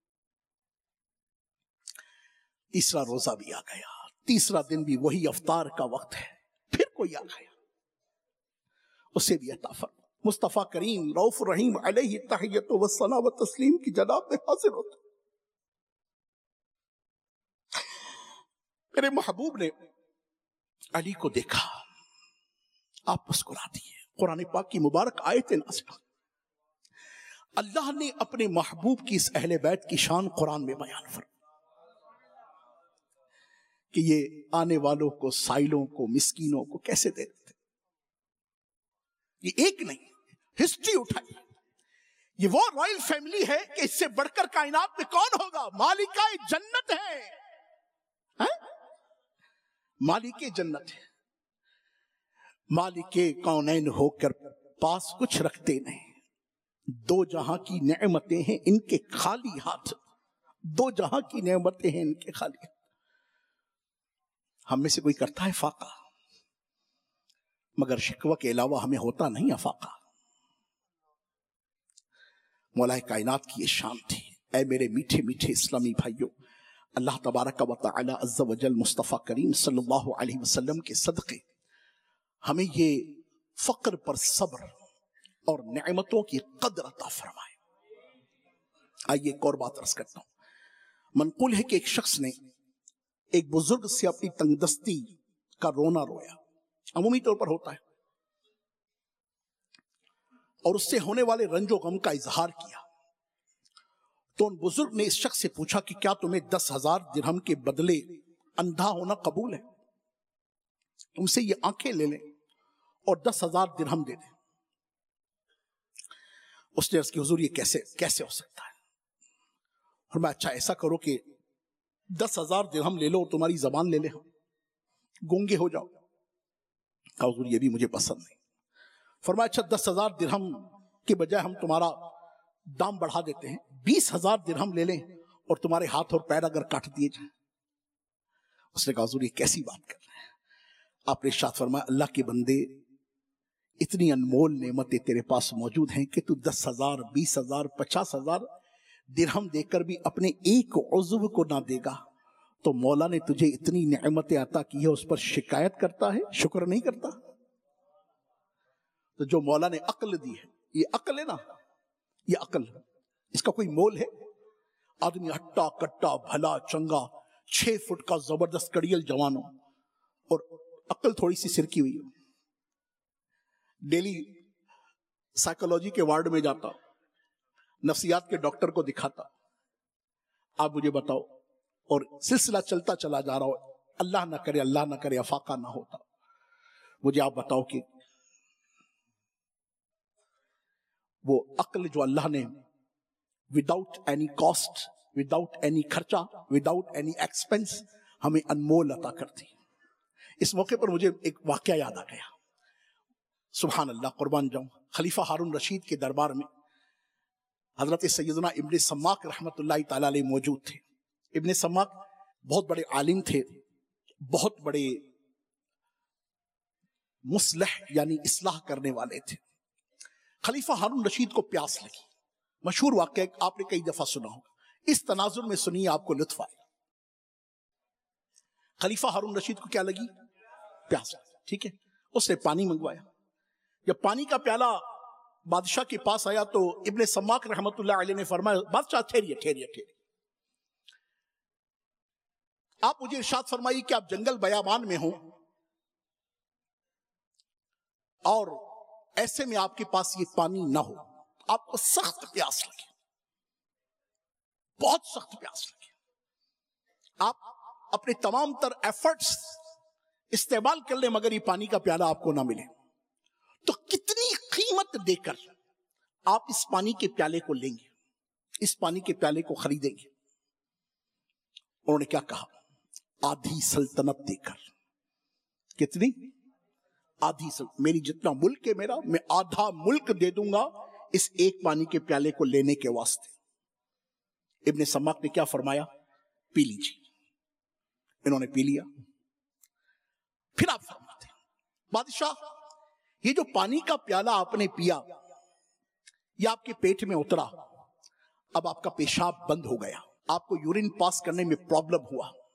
[SPEAKER 2] تیسرا روزہ بھی آ گیا، تیسرا دن بھی وہی افطار کا وقت ہے، پھر کوئی آ گیا، اسے بھی عطا فرما۔ مصطفیٰ کریم رؤوف رحیم علیہ التحیۃ والثناء والتسلیم کی جناب میں حاضر ہوتا۔ میرے محبوب نے علی کو دیکھا، آپ مسکرا دیے۔ قرآن پاک کی مبارک آیت نازل، اللہ نے اپنے محبوب کی اس اہل بیت کی شان قرآن میں بیان فرمائی کہ یہ آنے والوں کو، سائلوں کو، مسکینوں کو کیسے دیتے تھے۔ یہ ایک نہیں، ہسٹری اٹھائی، یہ وہ رائل فیملی ہے کہ اس سے بڑھ کر کائنات میں کون ہوگا؟ مالکہ جنت ہے، مالک جنت ہے، مالک کونین ہو کر پاس کچھ رکھتے نہیں، دو جہاں کی نعمتیں ہیں ان کے خالی ہاتھ، دو جہاں کی نعمتیں ہیں ان کے خالی ہاتھ۔ ہم میں سے کوئی کرتا ہے فاقہ، مگر شکوہ کے علاوہ ہمیں ہوتا نہیں افاقہ۔ مولا کائنات کی یہ شان تھی۔ اے میرے میٹھے میٹھے اسلامی بھائیوں، اللہ تبارک و تعالی عز و جل مصطفیٰ کریم صلی اللہ علیہ وسلم کے صدقے ہمیں یہ فقر پر صبر اور نعمتوں کی قدر عطا فرمائے۔ آئیے ایک اور بات عرض کرتا ہوں۔ منقول ہے کہ ایک شخص نے ایک بزرگ سے اپنی تنگ دستی کا رونا رویا، عمومی طور پر ہوتا ہے، اور اس سے ہونے والے رنج و غم کا اظہار کیا۔ تو ان بزرگ نے اس شخص سے پوچھا کہ کیا تمہیں 10,000 درہم کے بدلے اندھا ہونا قبول ہے؟ تم سے یہ آنکھیں لے لیں اور 10,000 درہم دے دیں۔ اس نے عرض کی حضور یہ کیسے ہو سکتا ہے؟ اور میں اچھا ایسا کرو کہ 10,000 درہم لے لو اور تمہاری زبان لے لے، گونگے ہو جاؤ۔ کہا حضور یہ بھی مجھے پسند نہیں۔ فرمایا اچھا 10,000 درہم کے بجائے ہم تمہارا دام بڑھا دیتے ہیں، 20,000 درہم لے لیں اور تمہارے ہاتھ اور پیر اگر کاٹ دیے جائیں۔ اس نے کہا حضور یہ کیسی بات کر رہے ہیں؟ آپ نے ارشاد فرمایا اللہ کے بندے، اتنی انمول نعمتیں تیرے پاس موجود ہیں کہ تو 10,000 20,000 50,000 درہم دے کر بھی اپنے ایک عضو کو نہ دے گا تو مولا نے تجھے اتنی نعمتیں عطا کی ہے، اس پر شکایت کرتا ہے، شکر نہیں کرتا؟ تو جو مولا نے عقل دی ہے، یہ عقل ہے نا، یہ عقل، اس کا کوئی مول ہے؟ آدمی ہٹا کٹا بھلا چنگا 6 فٹ کا زبردست کڑیل جوان ہو اور عقل تھوڑی سی سرکی ہوئی ہو، ڈیلی سائیکولوجی کے وارڈ میں جاتا، نفسیات کے ڈاکٹر کو دکھاتا، آپ مجھے بتاؤ، اور سلسلہ چلتا چلا جا رہا ہو، اللہ نہ کرے افاقہ نہ ہوتا، مجھے آپ بتاؤ کہ وہ عقل جو اللہ نے without any cost, without any خرچہ، وداؤٹ اینی ایکسپنس ہمیں انمول عطا کرتی۔ اس موقع پر مجھے ایک واقعہ یاد آ گیا، سبحان اللہ، قربان جاؤں۔ خلیفہ ہارون رشید کے دربار میں حضرت سیدنا ابن سماک رحمت اللہ تعالی علیہ موجود تھے۔ ابن سماک بہت بڑے عالم تھے، بہت بڑے مصلح یعنی اصلاح کرنے والے تھے۔ خلیفہ ہارون رشید کو پیاس لگی، مشہور واقعہ آپ نے کئی دفعہ سنا ہوگا، اس تناظر میں سنیے آپ کو لطف آئے۔ خلیفہ ہارون رشید کو کیا لگی؟ پیاس لگی، ٹھیک ہے، اس نے پانی منگوایا۔ جب پانی کا پیالہ بادشاہ کے پاس آیا تو ابن سماک رحمت اللہ علیہ نے فرمایا بادشاہ ٹھہریے، آپ مجھے ارشاد فرمائیے کہ آپ جنگل بیابان میں ہوں اور ایسے میں آپ کے پاس یہ پانی نہ ہو، آپ کو سخت پیاس لگے، بہت سخت پیاس لگے، آپ اپنے تمام تر ایفرٹس استعمال کر لیں مگر یہ پانی کا پیالہ آپ کو نہ ملے، تو کتنی قیمت دے کر آپ اس پانی کے پیالے کو لیں گے، اس پانی کے پیالے کو خریدیں گے؟ انہوں نے کیا کہا؟ آدھی سلطنت دے کر۔ کتنی؟ آدھی سلطنت، میری جتنا ملک ہے میرا، میں آدھا ملک دے دوں گا اس ایک پانی کے پیالے کو لینے کے واسطے۔ ابن سماک نے کیا فرمایا؟ پی لیجیے۔ انہوں نے پی لیا۔ پھر آپ فرماتے ہیں بادشاہ یہ جو پانی کا پیالہ آپ نے پیا، یہ آپ کے پیٹ میں اترا، اب آپ کا پیشاب بند ہو گیا، آپ کو یورین پاس کرنے میں پرابلم ہوا،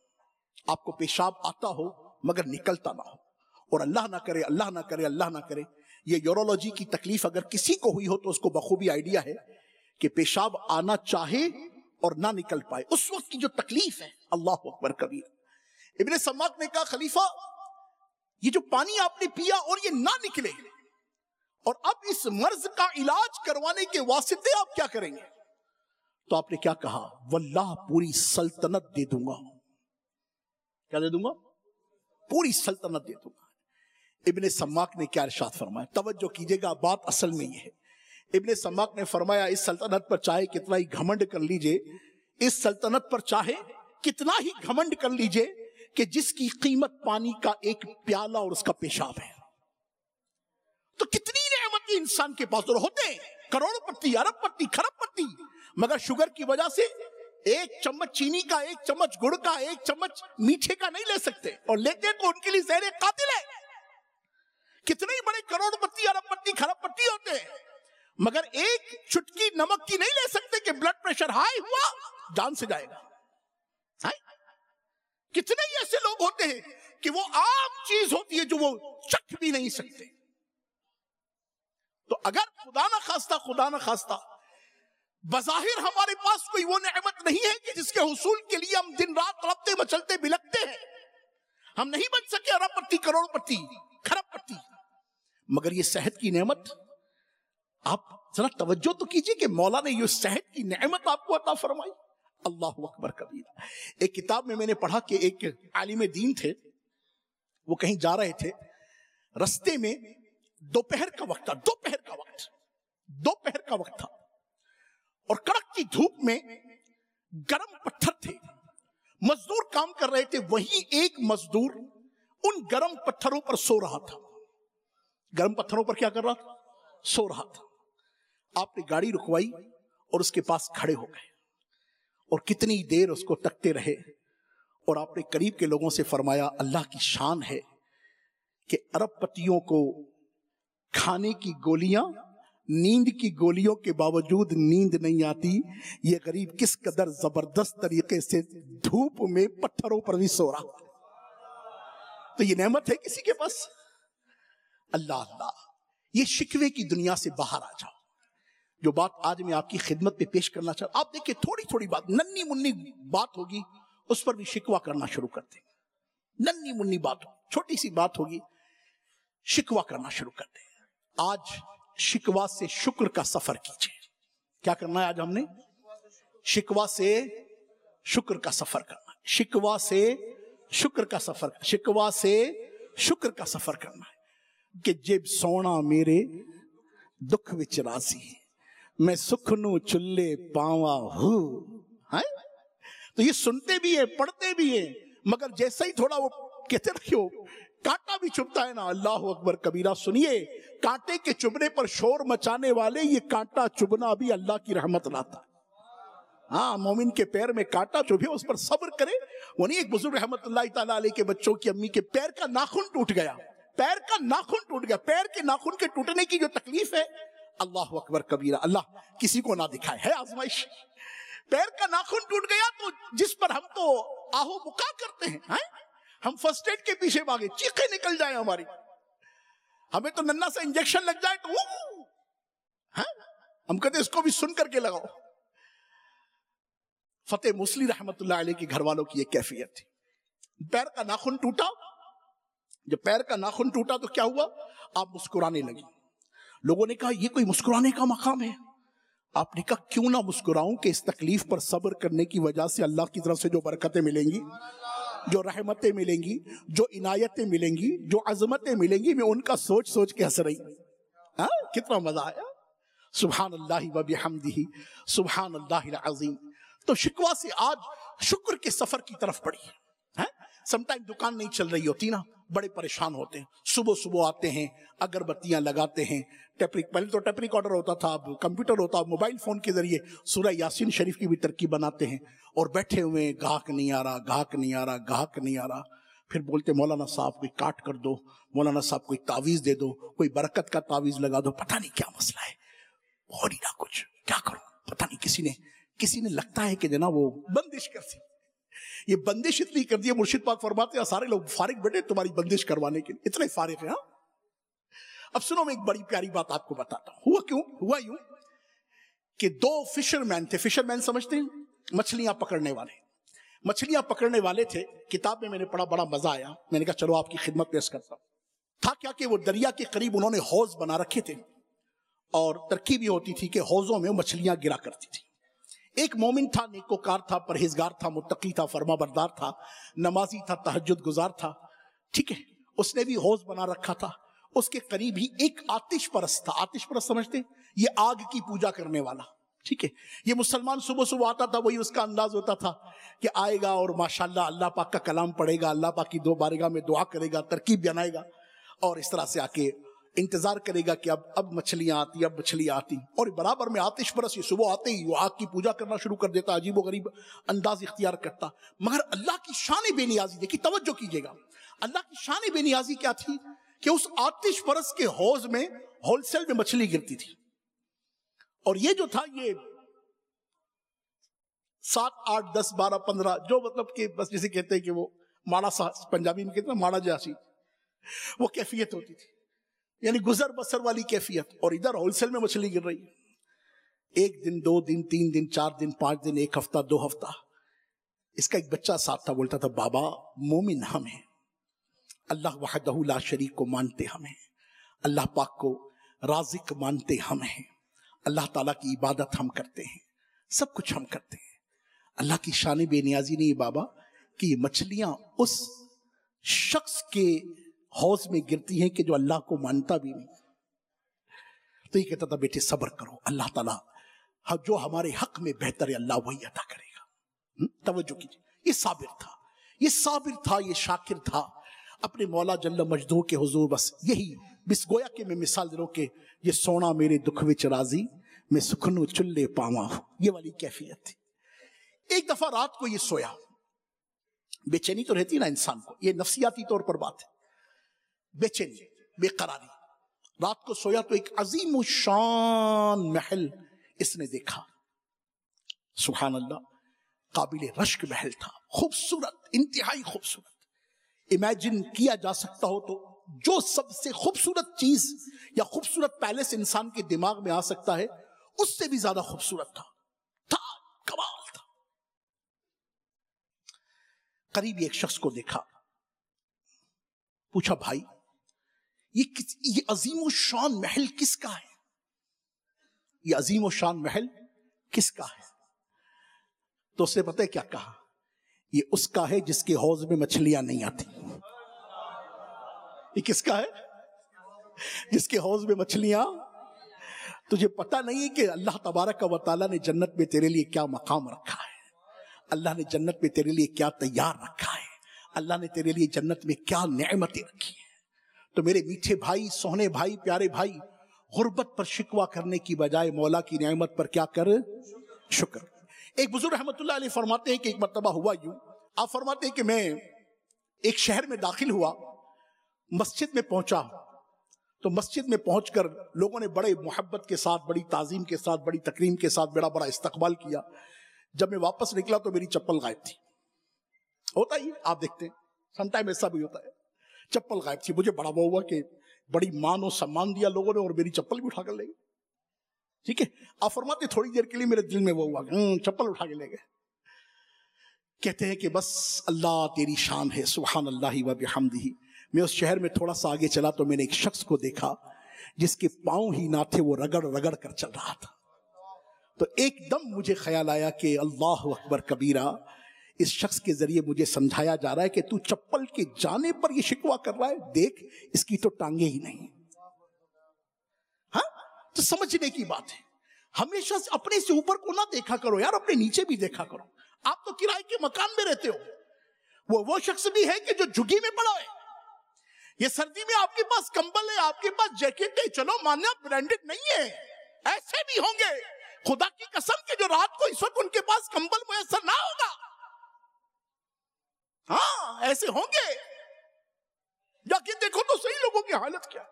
[SPEAKER 2] آپ کو پیشاب آتا ہو مگر نکلتا نہ ہو، اور اللہ نہ کرے اللہ نہ کرے اللہ نہ کرے یہ یورولوجی کی تکلیف اگر کسی کو ہوئی ہو تو اس کو بخوبی آئیڈیا ہے کہ پیشاب آنا چاہے اور نہ نکل پائے، اس وقت کی جو تکلیف ہے، اللہ اکبر کبیر۔ ابن سماک نے کہا خلیفہ یہ جو پانی آپ نے پیا اور یہ نہ نکلے، اور اب اس مرض کا علاج کروانے کے واسطے آپ کیا کریں گے؟ تو آپ نے کیا کہا؟ واللہ پوری سلطنت دے دوں گا۔ کیا دے دوں گا؟ پوری سلطنت دے دوں گا۔ ابن سماک نے کیا ارشاد فرمایا؟ توجہ کیجئے گا، بات اصل میں یہ ہے۔ ابن سماک نے فرمایا اس سلطنت پر چاہے کتنا ہی گھمنڈ کر لیجئے، اس سلطنت پر چاہے کتنا ہی گھمنڈ کر لیجئے کہ جس کی قیمت پانی کا ایک پیالہ اور اس کا پیشاب ہے، تو کتنی نعمتیں انسان کے پاس ہوتے ہیں، کروڑ پتی، ارب پتی، خرب پتی، مگر شوگر کی وجہ سے ایک چمچ چینی کا، ایک چمچ گڑ کا، ایک چمچ میٹھے کا نہیں لے سکتے، اور لیتے تو ان کے لیے زہر قاتل ہے۔ کتنے ہی بڑے کروڑ پتی، ارب پتی، خرب پتی ہوتے ہیں، مگر ایک چٹکی نمک کی نہیں لے سکتے کہ بلڈ پریشر ہائی ہوا جان سے جائے گا۔ کتنے ہی ایسے لوگ ہوتے ہیں کہ وہ عام چیز ہوتی ہے جو وہ چکھ بھی نہیں سکتے۔ تو اگر خدا نہ خواستہ بظاہر ہمارے پاس کوئی وہ نعمت نہیں ہے کہ جس کے حصول کے لیے ہم دن رات تڑپتے مچلتے بلکتے ہیں، ہم نہیں بن سکے ارب پتی، کروڑ پتی، خرب پتی، مگر یہ صحت کی نعمت، آپ ذرا توجہ تو کیجئے کہ مولا نے یہ صحت کی نعمت آپ کو عطا فرمائی۔ اللہ اکبر کبیرہ۔ ایک کتاب میں نے پڑھا کہ ایک عالم دین تھے، وہ کہیں جا رہے تھے، رستے میں دوپہر کا وقت تھا اور کڑکتی دھوپ میں گرم پتھر تھے، مزدور کام کر رہے تھے، وہی ایک مزدور ان گرم پتھروں پر سو رہا تھا۔ گرم پتھروں پر کیا کر رہا تھا؟ سو رہا تھا۔ آپ نے گاڑی رکوائی اور اس کے پاس کھڑے ہو گئے اور کتنی دیر اس کو تکتے رہے، اور آپ نے قریب کے لوگوں سے فرمایا اللہ کی شان ہے کہ ارب پتیوں کو کھانے کی گولیاں، نیند کی گولیوں کے باوجود نیند نہیں آتی، یہ غریب کس قدر زبردست طریقے سے دھوپ میں پتھروں پر بھی سو رہا۔ تو یہ نعمت ہے کسی کے پاس؟ اللہ، یہ شکوے کی دنیا سے باہر آ جاؤ۔ جو بات آج میں آپ کی خدمت پہ پیش کرنا چاہتا ہوں، آپ دیکھیں تھوڑی بات، ننی منی بات ہوگی اس پر بھی شکوہ کرنا شروع کر دیں۔ ننی منی بات ہو، چھوٹی سی بات ہوگی، شکوہ کرنا شروع کر دیں۔ آج شکوہ سے شکر کا سفر کیجئے۔ کیا کرنا ہے آج ہم نے؟ شکوہ سے شکر کا سفر کرنا ہے، شکوہ سے شکر کا سفر، شکوہ سے شکر کا سفر کرنا ہے کہ جب سونا میرے دکھ وچ راضی، میں سکھ نو چلے پاواں ہوں۔ تو یہ سنتے بھی ہیں، پڑھتے بھی ہیں، مگر جیسا ہی تھوڑا وہ کہتے رکھو کانٹا بھی چبھتا ہے نا، اللہ اکبر کبیرہ۔ سنیے، کانٹے کے چبھنے پر شور مچانے والے، یہ کانٹا چبھنا بھی اللہ کی رحمت لاتا ہے۔ ہاں، مومن کے پیر میں کانٹا چبھے اس پر صبر کرے۔ وہ نہیں، ایک بزرگ رحمت اللہ تعالیٰ علیہ کے بچوں کی امی کے پیر کا ناخن ٹوٹ گیا، پیر کا ناخن ٹوٹ گیا، پیر کے ناخن کے ٹوٹنے کی جو تکلیف ہے، اللہ اکبر کبیرہ، اللہ کسی کو نہ دکھائے، ہے آزمائش۔ پیر کا ناخن ٹوٹ گیا تو جس پر ہم تو آہو بکا کرتے ہیں، ہم فرسٹ ایڈ کے پیچھے بھاگے، چیخیں نکل جائیں ہماری، ہمیں تو ننا سے انجیکشن لگ جائے تو ہم کہتے اس کو بھی سن کر کے لگاؤ۔ فتح موصلی رحمت اللہ علیہ کے گھر والوں کی یہ کیفیت تھی۔ پیر کا ناخن ٹوٹا، جب پیر کا ناخن ٹوٹا تو کیا ہوا؟ آپ مسکرانے لگی۔ لوگوں نے کہا یہ کوئی مسکرانے کا مقام ہے؟ آپ نے کہا کیوں نہ مسکراؤں کہ اس تکلیف پر صبر کرنے کی وجہ سے اللہ کی طرف سے جو برکتیں ملیں گی، جو رحمتیں ملیں گی، جو عنایتیں ملیں گی، جو عظمتیں ملیں گی، میں ان کا سوچ سوچ کے ہنس رہی۔ کتنا مزہ آیا، سبحان اللہ و بحمدہ، سبحان اللہ العظیم۔ تو شکوہ سے آج شکر کے سفر کی طرف بڑھی۔ سم ٹائم دکان نہیں چل رہی ہوتی نا، بڑے پریشان ہوتے ہیں، صبح آتے ہیں، اگربتیاں لگاتے ہیں، پہلے تو ٹیپ ریکارڈر ہوتا تھا، اب کمپیوٹر ہوتا، موبائل فون کے ذریعے سورہ یاسین شریف کی بھی ترکیب بناتے ہیں، اور بیٹھے ہوئے گاہک نہیں آ رہا، گاہک نہیں آ رہا، گاہک نہیں آ رہا۔ پھر بولتے مولانا صاحب کوئی کاٹ کر دو، مولانا صاحب کوئی تعویذ دے دو، کوئی برکت کا تعویذ لگا دو، پتہ نہیں کیا مسئلہ ہے، ہو نہیں رہا کچھ، کیا کروں، پتہ نہیں۔ کسی نے لگتا ہے کہ جناب وہ بندش کر سی، یہ بندش اتنی کر دی مرشد پاک فرماتے ہیں سارے لوگ فارغ بیٹھے تمہاری بندش کروانے کے لیے، اتنے فارغ ہیں. ہاں اب سنو میں ایک بڑی پیاری بات آپ کو بتاتا ہوں. ہوا یوں کہ دو فشرمین تھے. فشرمین سمجھتے ہیں؟ مچھلیاں پکڑنے والے. مچھلیاں پکڑنے والے تھے. کتاب میں نے پڑھا، بڑا مزہ آیا. میں نے کہا چلو آپ کی خدمت پیش کرتا ہوں. تھا کیا کہ وہ دریا کے قریب انہوں نے حوض بنا رکھے تھے، اور ترکیب یہ ہوتی تھی کہ حوضوں میں مچھلیاں گرا کرتی تھی. ایک مومن تھا، نیکوکار تھا، پرہیزگار تھا، متقی تھا، فرما بردار تھا، نمازی تھا، تہجد گزار تھا. ٹھیک ہے، اس نے بھی حوض بنا رکھا تھا. اس کے قریب ہی ایک آتش پرست تھا. آتش پرست سمجھتے ہیں؟ یہ آگ کی پوجا کرنے والا. ٹھیک ہے، یہ مسلمان صبح صبح آتا تھا، وہی اس کا انداز ہوتا تھا کہ آئے گا اور ماشاءاللہ اللہ پاک کا کلام پڑھے گا، اللہ پاک کی دو بارگاہ میں دعا کرے گا، ترکیب بنائے گا، اور اس طرح سے آ کے انتظار کرے گا کہ اب مچھلیاں آتی، اب مچھلیاں آتی. اور برابر میں آتش پرست یہ صبح آتے ہی وہ آگ کی پوجا کرنا شروع کر دیتا، عجیب و غریب انداز اختیار کرتا. مگر اللہ کی شان بے نیازی دیکھی، توجہ کیجئے گا. اللہ کی شان بے نیازی کیا تھی کہ اس آتش پرست کے حوض میں ہول سیل میں مچھلی گرتی تھی. اور یہ جو تھا یہ 7 8 10 12 15 جو مطلب کہ بس جسے کہتے ہیں کہ وہ ماڑا سا، پنجابی میں کہتے ہیں ماڑا جیسی، وہ کیفیت ہوتی تھی، یعنی گزر بسر والی کیفیت. اور ادھر ہول سیل میں مچھلی گر رہی ہے. 1 دن 2 دن 3 دن 4 دن 5 دن 1 ہفتہ 2 ہفتہ. اس کا ایک بچہ ساتھ تھا، بولتا تھا بابا مومن ہم ہیں، اللہ وحدہ لا شریک کو مانتے ہم ہیں، اللہ پاک کو رازق مانتے ہم ہیں، اللہ تعالیٰ کی عبادت ہم کرتے ہیں، سب کچھ ہم کرتے ہیں. اللہ کی شان بے نیازی نہیں بابا کہ یہ مچھلیاں اس شخص کے حوض میں گرتی ہیں کہ جو اللہ کو مانتا بھی نہیں. تو یہ کہتا تھا بیٹے صبر کرو، اللہ تعالیٰ جو ہمارے حق میں بہتر ہے اللہ وہی عطا کرے گا. توجہ کیجیے، یہ صابر تھا، یہ صابر تھا، یہ شاکر تھا اپنے مولا جل مجدہ کے حضور. بس یہی بس گویا کہ میں مثال دے رہا ہوں کہ یہ سونا میرے دکھ وچ راضی، میں سکھنو چلے پاواں، یہ والی کیفیت تھی. ایک دفعہ رات کو یہ سویا. بے چینی تو رہتی نا انسان کو، یہ نفسیاتی طور پر بات ہے، بے چینی، بے قراری. رات کو سویا تو ایک عظیم الشان محل اس نے دیکھا. سبحان اللہ، قابل رشک محل تھا، خوبصورت، انتہائی خوبصورت. امیجن کیا جا سکتا ہو تو جو سب سے خوبصورت چیز یا خوبصورت پیلس انسان کے دماغ میں آ سکتا ہے اس سے بھی زیادہ خوبصورت تھا، کمال تھا. قریب ایک شخص کو دیکھا، پوچھا بھائی یہ عظیم الشان محل کس کا ہے؟ یہ عظیم الشان محل کس کا ہے؟ تو اس نے پتہ ہے کیا کہا؟ یہ اس کا ہے جس کے حوض میں مچھلیاں نہیں آتی. یہ کس کا ہے؟ جس کے حوض میں مچھلیاں. تجھے پتہ نہیں ہے کہ اللہ تبارک و تعالیٰ نے جنت میں تیرے لیے کیا مقام رکھا ہے، اللہ نے جنت میں تیرے لیے کیا تیار رکھا ہے، اللہ نے تیرے لیے جنت میں کیا نعمتیں رکھی ہیں. تو میرے میٹھے بھائی، سونے بھائی، پیارے بھائی، غربت پر شکوہ کرنے کی بجائے مولا کی نعمت پر کیا کر؟ شکر. ایک بزرگ رحمت اللہ علیہ فرماتے ہیں کہ ایک مرتبہ ہوا یوں، آپ فرماتے ہیں کہ میں ایک شہر میں داخل ہوا، مسجد میں پہنچا تو مسجد میں پہنچ کر لوگوں نے بڑے محبت کے ساتھ، بڑی تعظیم کے ساتھ، بڑی تکریم کے ساتھ بڑا استقبال کیا. جب میں واپس نکلا تو میری چپل غائب تھی. ہوتا ہی آپ دیکھتے ہیں سم ٹائم ایسا بھی ہوتا ہے، چپل غائب تھی. مجھے بڑا وہ ہوا کہ بڑی مان و سمان دیا لوگوں نے اور میری چپل بھی اٹھا کر لے گئے. ٹھیک ہے، آپ فرماتے تھوڑی دیر کے لیے میرے دل میں وہ ہوا چپل اٹھا کے لے گئے. کہتے ہیں کہ بس اللہ تیری شان ہے، سبحان اللہ و بحمدہ. میں اس شہر میں تھوڑا سا آگے چلا تو میں نے ایک شخص کو دیکھا جس کے پاؤں ہی نہ تھے، وہ رگڑ رگڑ کر چل رہا تھا. تو ایک دم مجھے خیال آیا کہ اللہ اکبر کبیرہ، اس شخص کے ذریعے مجھے سمجھایا جا رہا ہے کہ تو چپل کے جانے پر یہ شکوہ کر رہا ہے، دیکھ اس کی تو ٹانگیں ہی نہیں. ہاں تو سمجھنے کی بات ہے. ہمیشہ اپنے سے اوپر کو نہ دیکھا کرو یار، اپنے نیچے بھی دیکھا کرو. آپ تو کرائے کے مکان میں رہتے ہو، وہ شخص بھی ہے کہ جو جھگی میں پڑا ہے. یہ سردی میں آپ کے پاس کمبل ہے، آپ کے پاس جیکٹ ہے، چلو ماننا برانڈڈ نہیں ہے، ایسے بھی ہوں گے خدا کی قسم کہ جو رات کو اس وقت ان کے پاس کمبل میسر نہ ہوگا. ہاں ایسے ہوں گے، جا کے دیکھو تو صحیح لوگوں کی حالت کیا.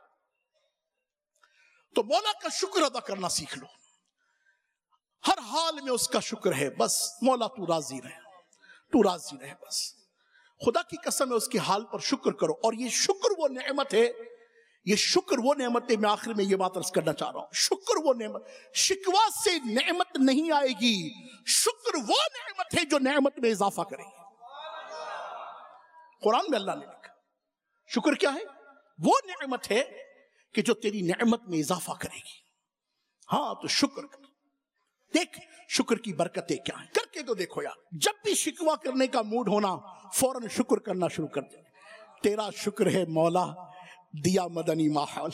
[SPEAKER 2] تو مولا کا شکر ادا کرنا سیکھ لو، ہر حال میں اس کا شکر ہے. بس مولا تو راضی رہے، تو راضی رہے بس. خدا کی قسم ہے اس کے حال پر شکر کرو. اور یہ شکر وہ نعمت ہے, یہ شکر وہ نعمت ہے. میں آخر میں یہ بات عرض کرنا چاہ رہا ہوں, شکر وہ نعمت, شکوہ سے نعمت نہیں آئے گی. شکر وہ نعمت ہے جو نعمت میں اضافہ کرے گی. قرآن میں اللہ نے لکھا شکر کیا ہے؟ وہ نعمت ہے کہ جو تیری نعمت میں اضافہ کرے گی. ہاں تو شکر کر. دیکھ شکر کی برکتیں کیا ہیں, کر کے تو دیکھو یار. جب بھی شکوہ کرنے کا موڈ ہونا فوراً شکر کرنا شروع کر دے. تیرا شکر ہے مولا دیا مدنی ماحول,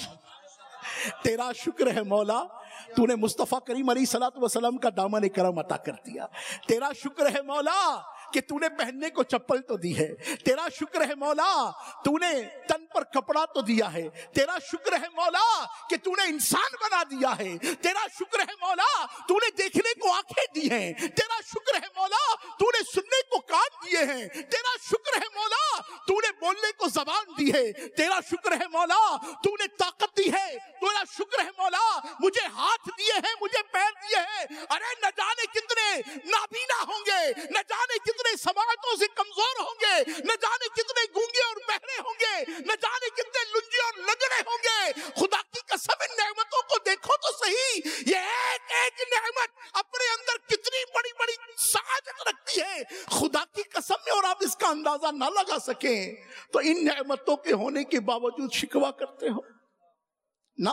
[SPEAKER 2] تیرا شکر ہے مولا تو نے مصطفیٰ کریم علیہ الصلوۃ والسلام کا دامن کرم عطا کر دیا. تیرا شکر ہے مولا کہ تو نے پہننے کو چپل تو دی ہے. تیرا شکر ہے مولا تو نے تن پر کپڑا تو دیا ہے. تیرا شکر ہے مولا کہ تو نے انسان بنا دیا ہے. تیرا شکر ہے مولا تو نے دیکھنے کو آنکھیں دی ہیں. تیرا شکر ہے مولا تو نے سننے کو کان دیے ہیں. تیرا شکر ہے مولا تو نے بولنے کو زبان دی ہے. تیرا شکر ہے مولا تو نے طاقت دی ہے. تیرا شکر ہے مولا مجھے ہاتھ دیے ہیں, مجھے پیر دیے ہیں. ارے نہ جانے کتنے نابینا ہوں گے, نہ جانے کتنے سماعتوں سے کمزور ہوں گے, نہ جانے کتنے گونگے اور بہرے ہوں گے, نہ جانے کتنے لنجے اور لنگڑے ہوں گے. خدا کی قسم ان نعمتوں کو دیکھو تو صحیح, یہ ایک ایک نعمت اپنے اندر کتنی بڑی بڑی سعادت رکھتی ہے. خدا کی قسم میں, اور آپ اس کا اندازہ نہ لگا سکیں تو ان نعمتوں کے ہونے کے باوجود شکوہ کرتے ہو نہ.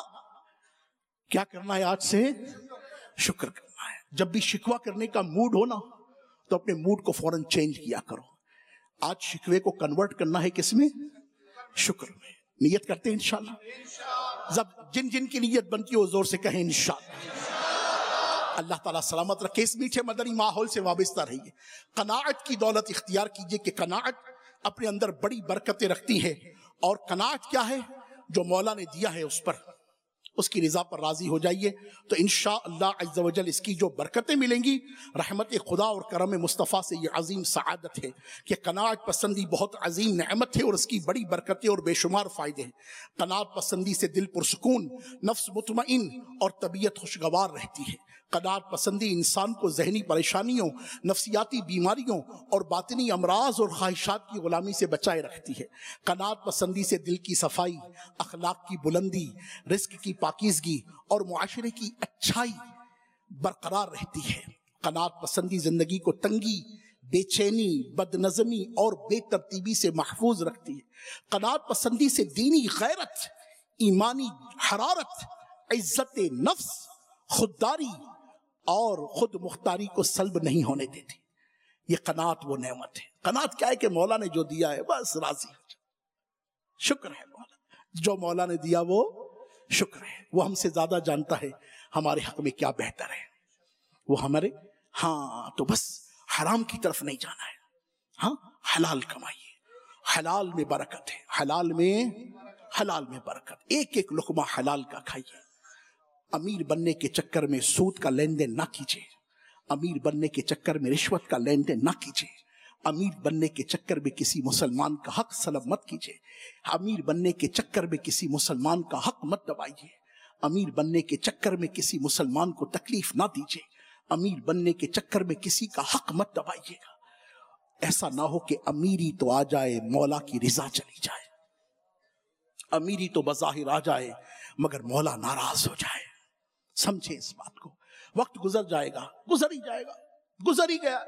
[SPEAKER 2] کیا کرنا ہے آج سے؟ شکر کرنا ہے. جب بھی شکوہ کرنے کا موڈ ہو نا تو اپنے موڈ کو فوراً چینج کیا کرو. آج شکوے کو کنورٹ کرنا ہے کس میں؟ شکر میں. نیت کرتے ہیں انشاءاللہ. جن جن کی نیت بنتی ہے وہ زور سے کہیں انشاءاللہ. اللہ تعالیٰ سلامت رکھے. اس میٹھے مدنی ماحول سے وابستہ رہیے. قناعت کی دولت اختیار کیجئے کہ قناعت اپنے اندر بڑی برکتیں رکھتی ہے. اور قناعت کیا ہے؟ جو مولا نے دیا ہے اس پر, اس کی رضا پر راضی ہو جائیے تو انشاءاللہ عز و جل اس کی جو برکتیں ملیں گی رحمت خدا اور کرم مصطفیٰ سے. یہ عظیم سعادت ہے کہ قناعت پسندی بہت عظیم نعمت ہے اور اس کی بڑی برکتیں اور بے شمار فائدے ہیں. قناعت پسندی سے دل پرسکون, نفس مطمئن اور طبیعت خوشگوار رہتی ہے. قناعت پسندی انسان کو ذہنی پریشانیوں, نفسیاتی بیماریوں اور باطنی امراض اور خواہشات کی غلامی سے بچائے رکھتی ہے. قناعت پسندی سے دل کی صفائی, اخلاق کی بلندی, رزق کی پاکیزگی اور معاشرے کی اچھائی برقرار رہتی ہے. قناعت پسندی زندگی کو تنگی, بے چینی, بد نظمی اور بے ترتیبی سے محفوظ رکھتی ہے. قناعت پسندی سے دینی غیرت, ایمانی حرارت, عزت نفس, خودداری اور خود مختاری کو سلب نہیں ہونے دیتی. یہ قناعت وہ نعمت ہے. قناعت کیا ہے کہ مولا نے جو دیا ہے بس راضی ہو جائے. شکر ہے مولا, جو مولا نے دیا وہ شکر ہے. وہ ہم سے زیادہ جانتا ہے ہمارے حق میں کیا بہتر ہے. وہ ہمارے ہاں تو بس حرام کی طرف نہیں جانا ہے. ہاں حلال کمائیے, حلال میں برکت ہے. حلال میں برکت. ایک ایک لقمہ حلال کا کھائیے. امیر بننے کے چکر میں سود کا لین دین نہ کیجیے. امیر بننے کے چکر میں رشوت کا لین دین نہ کیجیے. امیر بننے کے چکر میں کسی مسلمان کا حق سلب مت کیجیے. امیر بننے کے چکر میں کسی مسلمان کا حق مت دبائیے. امیر بننے کے چکر میں کسی مسلمان کو تکلیف نہ دیجیے. امیر بننے کے چکر میں کسی کا حق مت دبائیے گا. ایسا نہ ہو کہ امیری تو آ جائے مولا کی رضا چلی جائے. امیری تو بظاہر آ جائے مگر مولا ناراض ہو جائے. سمجھیں اس بات کو. وقت گزر جائے گا, گزر ہی جائے گا, گزر ہی گیا.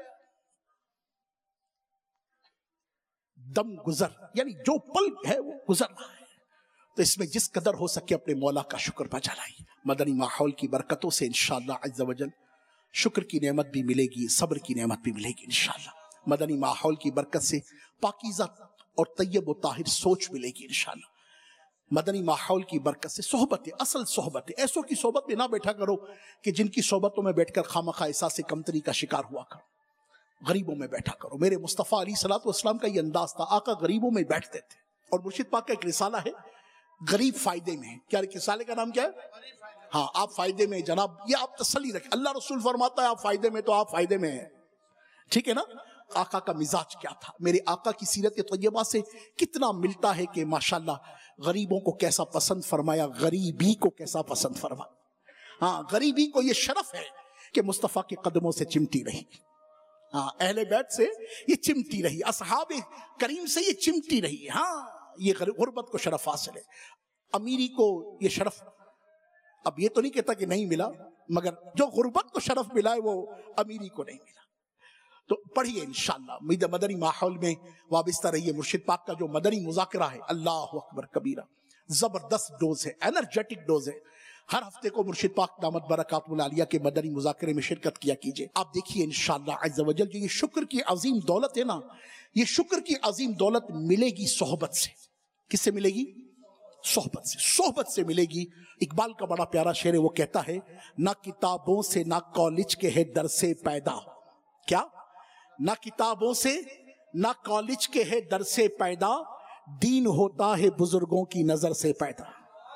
[SPEAKER 2] دم گزر یعنی جو پل ہے وہ گزر رہا ہے. تو اس میں جس قدر ہو سکے اپنے مولا کا شکر بجا لائیے. مدنی ماحول کی برکتوں سے انشاءاللہ عز و جل شکر کی نعمت بھی ملے گی, صبر کی نعمت بھی ملے گی انشاءاللہ. مدنی ماحول کی برکت سے پاکیزہ اور طیب و طاہر سوچ ملے گی انشاءاللہ. مدنی ماحول کی برکت سے صحبت, اصل صحبت, ایسوں کی صحبت میں نہ بیٹھا کرو کہ جن کی صحبتوں میں بیٹھ کر خامخواہ احساس کمتری کا شکار ہوا کرو. غریبوں میں بیٹھا کرو. میرے مصطفیٰ علیہ الصلوۃ والسلام کا یہ انداز تھا. آقا غریبوں میں بیٹھتے تھے. اور مرشد پاک کا ایک رسالہ ہے غریب فائدے میں. کیا رسالے کا نام کیا ہے؟ ہاں آپ فائدے میں جناب, یہ آپ تسلی رکھیں. اللہ رسول فرماتا ہے آپ فائدے میں, تو آپ فائدے میں ہیں. ٹھیک ہے نا. آقا کا مزاج کیا تھا, میرے آقا کی سیرت طیبہ سے کتنا ملتا ہے کہ ماشاءاللہ غریبوں کو کیسا پسند فرمایا, غریبی کو کیسا پسند فرمایا. ہاں غریبی کو یہ شرف ہے کہ مصطفیٰ کے قدموں سے چمٹی رہی. ہاں اہل بیت سے یہ چمٹی رہی، اصحاب کریم سے یہ چمٹی رہی. ہاں یہ غربت کو شرف حاصل ہے. امیری کو یہ شرف اب یہ تو نہیں کہتا کہ نہیں ملا، مگر جو غربت کو شرف ملا ہے وہ امیری کو نہیں ملا. تو پڑھیے انشاءاللہ مدنی ماحول میں وابستہ رہیے. مرشد پاک کا جو مدنی مذاکرہ ہے اللہ اکبر کبیرہ، زبردست ڈوز ہے، انرجیٹک ڈوز ہے. ہر ہفتے کو مرشد پاک دامت برکاتہ العالیہ کے مدنی مذاکرے میں شرکت کیا کیجئے. آپ دیکھیے انشاءاللہ عز و جل جو یہ شکر کی عظیم دولت ہے نا، یہ شکر کی عظیم دولت ملے گی صحبت سے. کس سے ملے گی؟ صحبت سے. صحبت سے ملے گی. اقبال کا بڑا پیارا شعر ہے، وہ کہتا ہے نہ کتابوں سے نہ کالج کے ہے در سے پیدا. کیا؟ نہ کتابوں سے نہ کالج کے ہے در سے پیدا، دین ہوتا ہے بزرگوں کی نظر سے پیدا.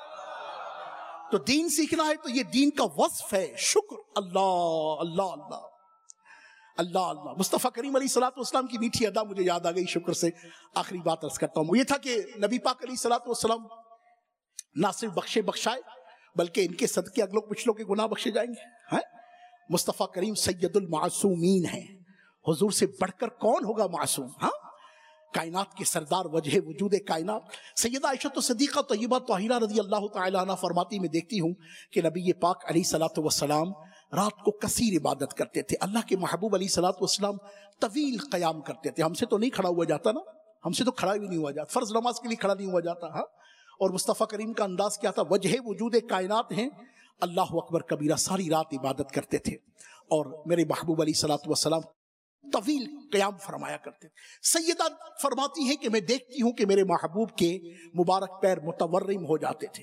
[SPEAKER 2] تو دین سیکھنا ہے تو یہ دین کا وصف ہے شکر. اللہ اللہ اللہ اللہ اللہ. مصطفیٰ کریم علیہ الصلوۃ والسلام کی میٹھی ادا مجھے یاد آ گئی شکر سے. آخری بات عرض کرتا ہوں، وہ یہ تھا کہ نبی پاک علیہ الصلوۃ والسلام نہ صرف بخشائے بلکہ ان کے صدقے اگلوں پچھلوں کے گناہ بخشے جائیں گے. مصطفیٰ کریم سید المعصومین ہیں. حضور سے بڑھ کر کون ہوگا معصوم؟ ہاں کائنات کے سردار، وجہ وجود کائنات سیدہ عائشہ صدیقہ طیبہ طاہرہ رضی اللہ تعالی عنہ فرماتی میں دیکھتی ہوں کہ نبی پاک علیہ الصلوۃ والسلام رات کو کثیر عبادت کرتے تھے. اللہ کے محبوب علیہ الصلوۃ والسلام طویل قیام کرتے تھے. ہم سے تو نہیں کھڑا ہوا جاتا نا، ہم سے تو کھڑا بھی نہیں ہوا جاتا، فرض نماز کے لیے کھڑا نہیں ہوا جاتا. ہاں اور مصطفیٰ کریم کا انداز کیا تھا؟ وجہ وجود کائنات ہیں، اللہ اکبر کبیرہ، ساری رات عبادت کرتے تھے. اور میرے محبوب علیہ الصلوۃ والسلام طویل قیام فرمایا کرتے تھے. سیدہ فرماتی ہیں کہ میں دیکھتی ہوں کہ میرے محبوب کے مبارک پیر متورم ہو جاتے تھے.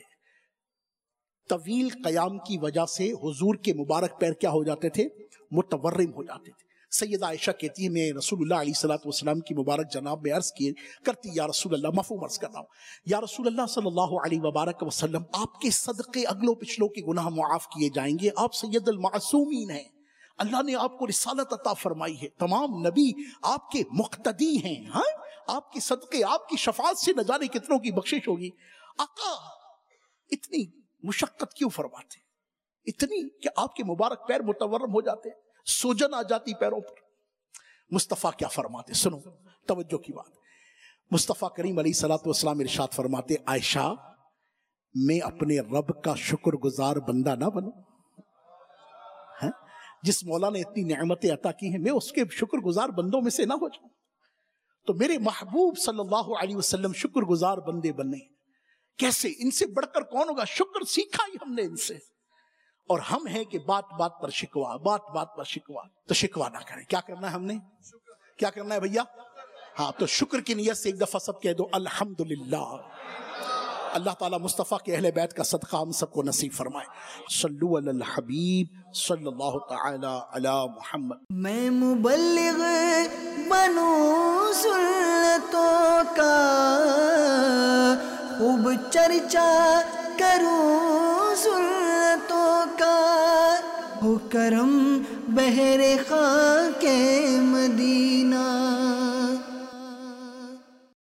[SPEAKER 2] طویل قیام کی وجہ سے حضور کے مبارک پیر کیا ہو جاتے تھے؟ متورم ہو جاتے تھے. سیدہ عائشہ کہتی ہے میں رسول اللہ علیہ الصلوۃ والسلام کی مبارک جناب میں عرض کرتی یا رسول اللہ، مفہوم عرض کر رہا ہوں، یا رسول اللہ صلی اللہ علیہ وبارک وسلم آپ کے صدقے اگلوں پچھلوں کے گناہ معاف کیے جائیں گے. آپ سید المعصومین ہیں، اللہ نے آپ کو رسالت عطا فرمائی ہے، تمام نبی آپ کے مقتدی ہیں. ہاں آپ کے صدقے، آپ کی شفاعت سے نہ جانے کتنوں کی بخشش ہوگی. آقا اتنی مشقت کیوں فرماتے؟ اتنی کہ آپ کے مبارک پیر متورم ہو جاتے، سوجن آ جاتی پیروں پر. مصطفیٰ کیا فرماتے؟ سنو توجہ کی بات. مصطفیٰ کریم علیہ الصلوۃ والسلام ارشاد فرماتے عائشہ میں اپنے رب کا شکر گزار بندہ نہ بنوں؟ جس مولا نے اتنی نعمتیں عطا کی ہیں میں اس کے شکر گزار بندوں میں سے نہ ہو جاؤں؟ تو میرے محبوب صلی اللہ علیہ وسلم شکر گزار بندے بنے. کیسے؟ ان سے بڑھ کر کون ہوگا؟ شکر سیکھا ہی ہم نے ان سے. اور ہم ہیں کہ بات بات پر شکوا، بات بات پر شکوا. تو شکوا نہ کریں. کیا کرنا ہے ہم نے؟ کیا کرنا ہے بھیا؟ ہاں تو شکر کی نیت سے ایک دفعہ سب کہہ دو الحمدللہ. اللہ تعالیٰ مصطفیٰ کے اہل بیت کا صدقہ ہم سب کو نصیب فرمائے. صلو علی الحبیب صلی اللہ تعالی علی محمد.
[SPEAKER 1] میں مبلغ بنوں سنتوں کا، خوب چرچا کروں سنتوں کا، ہو کرم بہر خاک